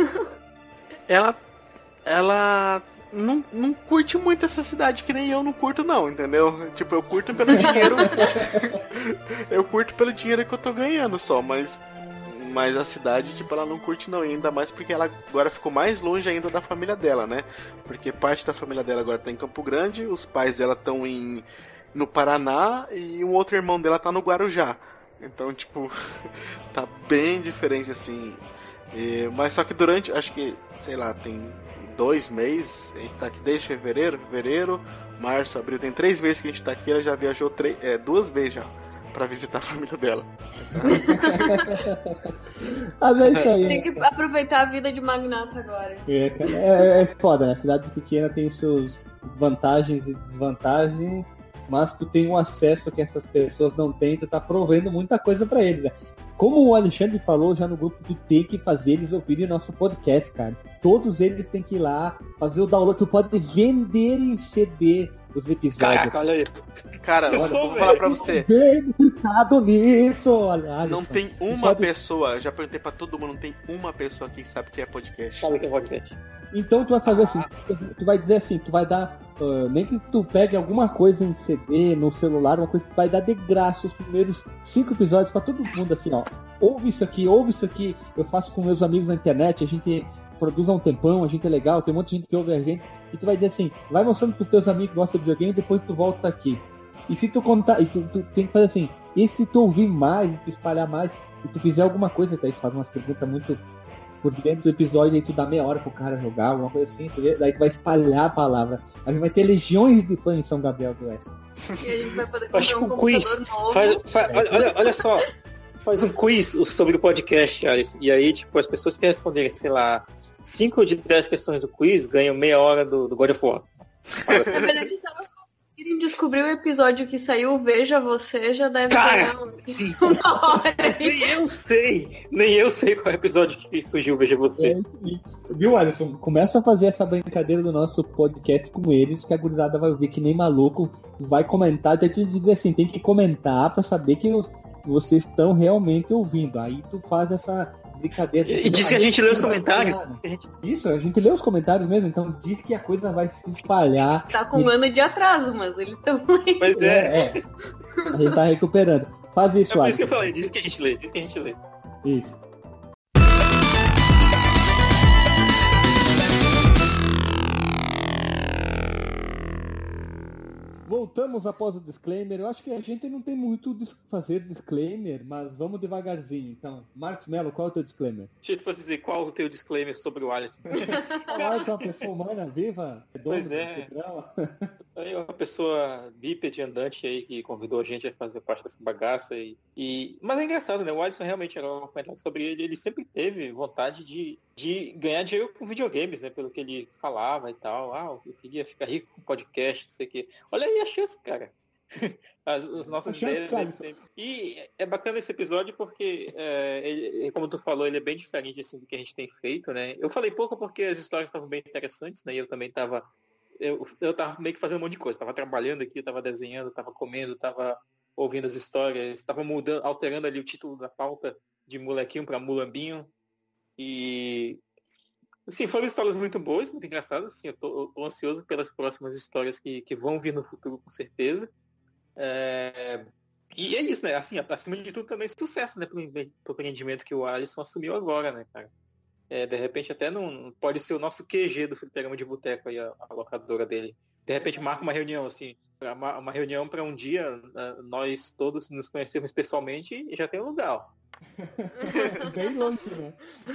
Ela não curte muito essa cidade, que nem eu não curto não, entendeu? Tipo, eu curto pelo dinheiro. Eu curto pelo dinheiro que eu tô ganhando só, mas a cidade, tipo, ela não curte não, e ainda mais porque ela agora ficou mais longe ainda da família dela, né? Porque parte da família dela agora tá em Campo Grande, os pais dela estão no Paraná e um outro irmão dela tá no Guarujá. Então, tipo, tá bem diferente assim. Mas só que durante, acho que, sei lá, tem 2 meses, a gente tá aqui desde fevereiro, março, abril, tem 3 meses que a gente tá aqui, ela já viajou 2 vezes já pra visitar a família dela. Mas é isso aí. Tem que aproveitar a vida de magnata agora. É foda, né? A cidade pequena tem os seus vantagens e desvantagens, mas tu tem um acesso que essas pessoas não têm, tu tá provendo muita coisa pra eles, né? Como o Alexandre falou já no grupo, tu tem que fazer eles ouvirem nosso podcast, cara. Todos eles têm que ir lá, fazer o download, tu pode vender em CD os episódios. Caraca, olha aí. Cara, eu vou falar pra você. Nisso, olha, não tem uma pessoa, já perguntei pra todo mundo, não tem uma pessoa que sabe que é podcast. Sabe que é podcast. Então tu vai fazer assim, tu vai dizer assim, tu vai dar, nem que tu pegue alguma coisa em CD, no celular, uma coisa que tu vai dar de graça os primeiros 5 episódios pra todo mundo, assim, ó. Ouve isso aqui, eu faço com meus amigos na internet, a gente produz há um tempão, a gente é legal, tem um monte de gente que ouve a gente, e tu vai dizer assim, vai mostrando pros teus amigos que gostam de videogame, depois tu volta aqui. E se tu contar, e tu tem que fazer assim, e se tu ouvir mais, e tu espalhar mais, e tu fizer alguma coisa, até tu faz umas perguntas muito por dentro do episódio, aí tu dá meia hora pro cara jogar, alguma coisa assim, daí tu vai espalhar a palavra. A gente vai ter legiões de fãs em São Gabriel do Oeste. E a gente vai poder comprar um quiz. computador novo. Olha só. Faz um quiz sobre o podcast, Alice. E aí, tipo, as pessoas que responderem, sei lá, 5 de 10 questões do quiz ganham meia hora do God of War. Na verdade, se elas conseguirem descobrir o episódio que saiu, Veja Você, já deve Cara, ganhar sim. uma hora. Nem eu sei qual é o episódio que surgiu Veja Você. Viu, Alisson? Começa a fazer essa brincadeira do nosso podcast com eles, que a gurizada vai ouvir que nem maluco, vai comentar, tem que dizer assim, tem que comentar pra saber que vocês estão realmente ouvindo. Aí tu faz essa brincadeira. E diz que a gente lê os comentários. Isso, a gente lê os comentários mesmo, então diz que a coisa vai se espalhar. Tá com um ano de atraso, mas eles estão lendo. Mas A gente tá recuperando. Faz isso, por isso Alisson. que eu falei, diz que a gente lê. Isso. Voltamos após o disclaimer. Eu acho que a gente não tem muito o fazer disclaimer, mas vamos devagarzinho. Então, Marcos Mello, qual é o teu disclaimer? Deixa eu fosse dizer qual o teu disclaimer sobre o Alisson. O Alisson é uma pessoa humana, viva, Pois é. Aí uma pessoa bípede andante aí que convidou a gente a fazer parte dessa bagaça. Mas é engraçado, né? O Alisson realmente era um comentário sobre ele. Ele sempre teve vontade de ganhar dinheiro com videogames, né? Pelo que ele falava e tal. Eu queria ficar rico com podcast, não sei o quê. Olha aí a chance, cara. As nossas ideias. E é bacana esse episódio porque, como tu falou, ele é bem diferente assim, do que a gente tem feito, né? Eu falei pouco porque as histórias estavam bem interessantes, né? E eu também tava... Eu tava meio que fazendo um monte de coisa. Tava trabalhando aqui, tava desenhando, tava comendo, tava ouvindo as histórias, tava alterando ali o título da pauta de molequinho pra mulambinho. E... Assim, foram histórias muito boas, muito engraçadas. Assim, eu tô ansioso pelas próximas histórias que vão vir no futuro, com certeza. E é isso, né? Assim, acima de tudo também sucesso, né? Pro empreendimento que o Alisson assumiu agora, né, cara? De repente até não pode ser o nosso QG do Fliperama de Boteco aí, a locadora dele. De repente marca uma reunião, assim, uma reunião para um dia nós todos nos conhecermos pessoalmente e já tem um lugar. Bem longe, né?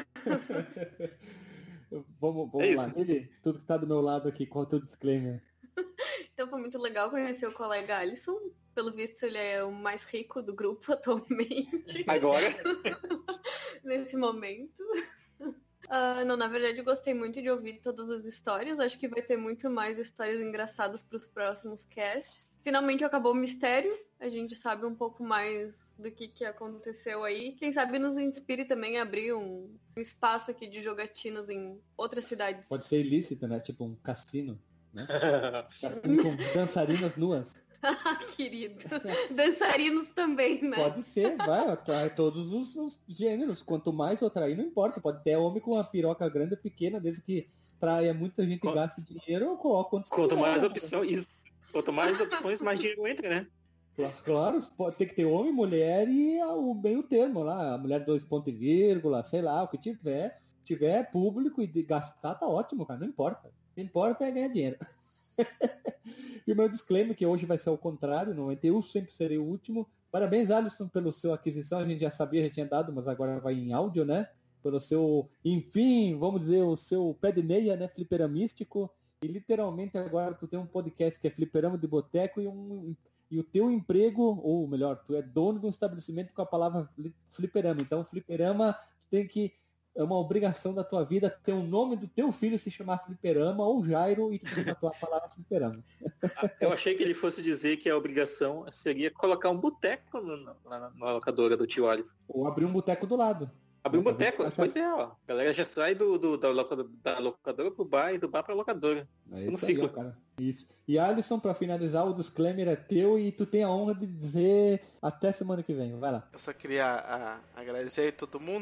Vamos lá. Ele, tudo que tá do meu lado aqui, qual é o teu disclaimer? Então foi muito legal conhecer o colega Alisson. Pelo visto, ele é o mais rico do grupo atualmente. Agora? Nesse momento. Não, na verdade, eu gostei muito de ouvir todas as histórias. Acho que vai ter muito mais histórias engraçadas para os próximos casts. Finalmente acabou o mistério. A gente sabe um pouco mais do que aconteceu aí. Quem sabe nos inspire também a abrir um espaço aqui de jogatinas em outras cidades. Pode ser ilícito, né? Tipo um cassino, né? Cassino com dançarinas nuas. Querido. Dançarinos também, né? Pode ser, vai, atrai todos os gêneros. Quanto mais eu atrair, não importa. Pode ter homem com uma piroca grande ou pequena, desde que traia muita gente e gaste dinheiro, eu coloco quanto mais opções, quanto mais opções, mais dinheiro entra, né? Claro, pode ter que ter homem, mulher e o meio termo lá, a mulher 2 pontos e vírgula, sei lá, o que tiver público e de gastar, tá ótimo, cara, não importa. O que importa é ganhar dinheiro. E o meu disclaimer, que hoje vai ser o contrário, normalmente eu sempre serei o último. Parabéns, Alisson, pela sua aquisição, a gente já sabia, já tinha dado, mas agora vai em áudio, né? Pelo seu, enfim, vamos dizer, o seu pé de meia, né, fliperamístico. E literalmente agora tu tem um podcast que é Fliperama de Boteco e o teu emprego, ou melhor, tu é dono de um estabelecimento com a palavra fliperama. Então, fliperama é uma obrigação da tua vida ter o nome do teu filho se chamar Fliperama ou Jairo e tu tem a tua palavra Fliperama. Eu achei que ele fosse dizer que a obrigação seria colocar um boteco na locadora do tio Alisson. Ou abrir um boteco do lado. Abrir um boteco? Pois é, ó. A galera já sai da locadora pro bar e do bar pra locadora. No ciclo. Aí, cara. Isso. E Alisson, pra finalizar, o disclaimer é teu e tu tem a honra de dizer até semana que vem. Vai lá. Eu só queria agradecer a todo mundo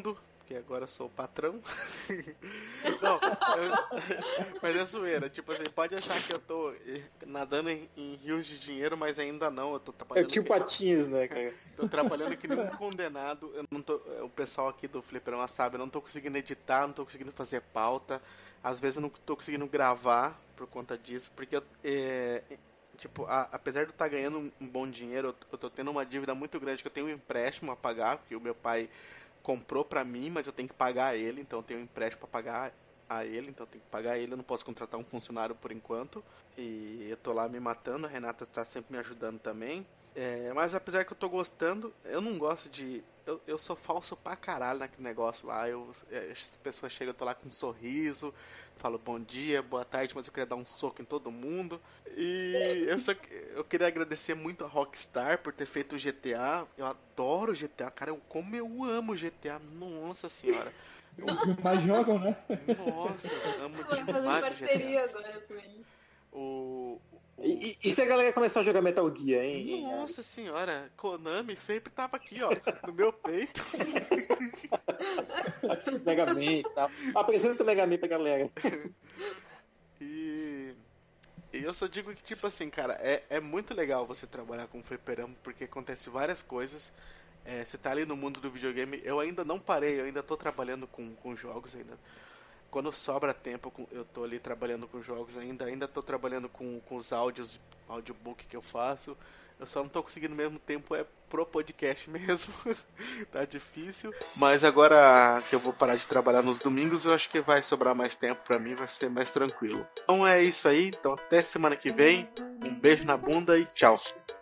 porque agora eu sou o patrão. Não, mas é zoeira. Tipo assim, pode achar que eu tô nadando em rios de dinheiro, mas ainda não. Eu tô trabalhando. É tipo Patinhas, né, cara? Tô trabalhando que nem um condenado. Eu não tô, o pessoal aqui do Fliperama sabe, eu não tô conseguindo editar, não tô conseguindo fazer pauta. Às vezes eu não tô conseguindo gravar por conta disso, porque eu, tipo, apesar de eu estar ganhando um bom dinheiro, eu tô tendo uma dívida muito grande, que eu tenho um empréstimo a pagar, porque o meu pai comprou pra mim, mas eu tenho que pagar a ele, então eu tenho um empréstimo pra pagar a ele, então eu tenho que pagar ele, eu não posso contratar um funcionário por enquanto, e eu tô lá me matando, a Renata tá sempre me ajudando também, mas apesar que eu tô gostando, eu não gosto de... Eu sou falso pra caralho naquele negócio lá, as pessoas chegam, eu tô lá com um sorriso, falo bom dia, boa tarde, mas eu queria dar um soco em todo mundo. E eu queria agradecer muito a Rockstar por ter feito o GTA. Eu adoro o GTA, cara, como eu amo o GTA, nossa senhora. Os que mais jogam, né? Nossa, eu amo Vou fazer demais o parceria GTA. agora com ele. E se a galera começar a jogar Metal Gear, hein? Nossa senhora, Konami sempre tava aqui, ó, no meu peito. Mega Man, tá? Apresenta o Mega Man pra galera. E eu só digo que, tipo assim, cara, é muito legal você trabalhar com fliperama, porque acontece várias coisas. Você tá ali no mundo do videogame, eu ainda não parei, eu ainda tô trabalhando com jogos ainda. Quando sobra tempo, eu tô ali trabalhando com jogos ainda tô trabalhando com os audiobook que eu faço. Eu só não tô conseguindo mesmo tempo pro podcast mesmo. Tá difícil. Mas agora que eu vou parar de trabalhar nos domingos, eu acho que vai sobrar mais tempo pra mim, vai ser mais tranquilo. Então é isso aí, então até semana que vem. Um beijo na bunda e tchau.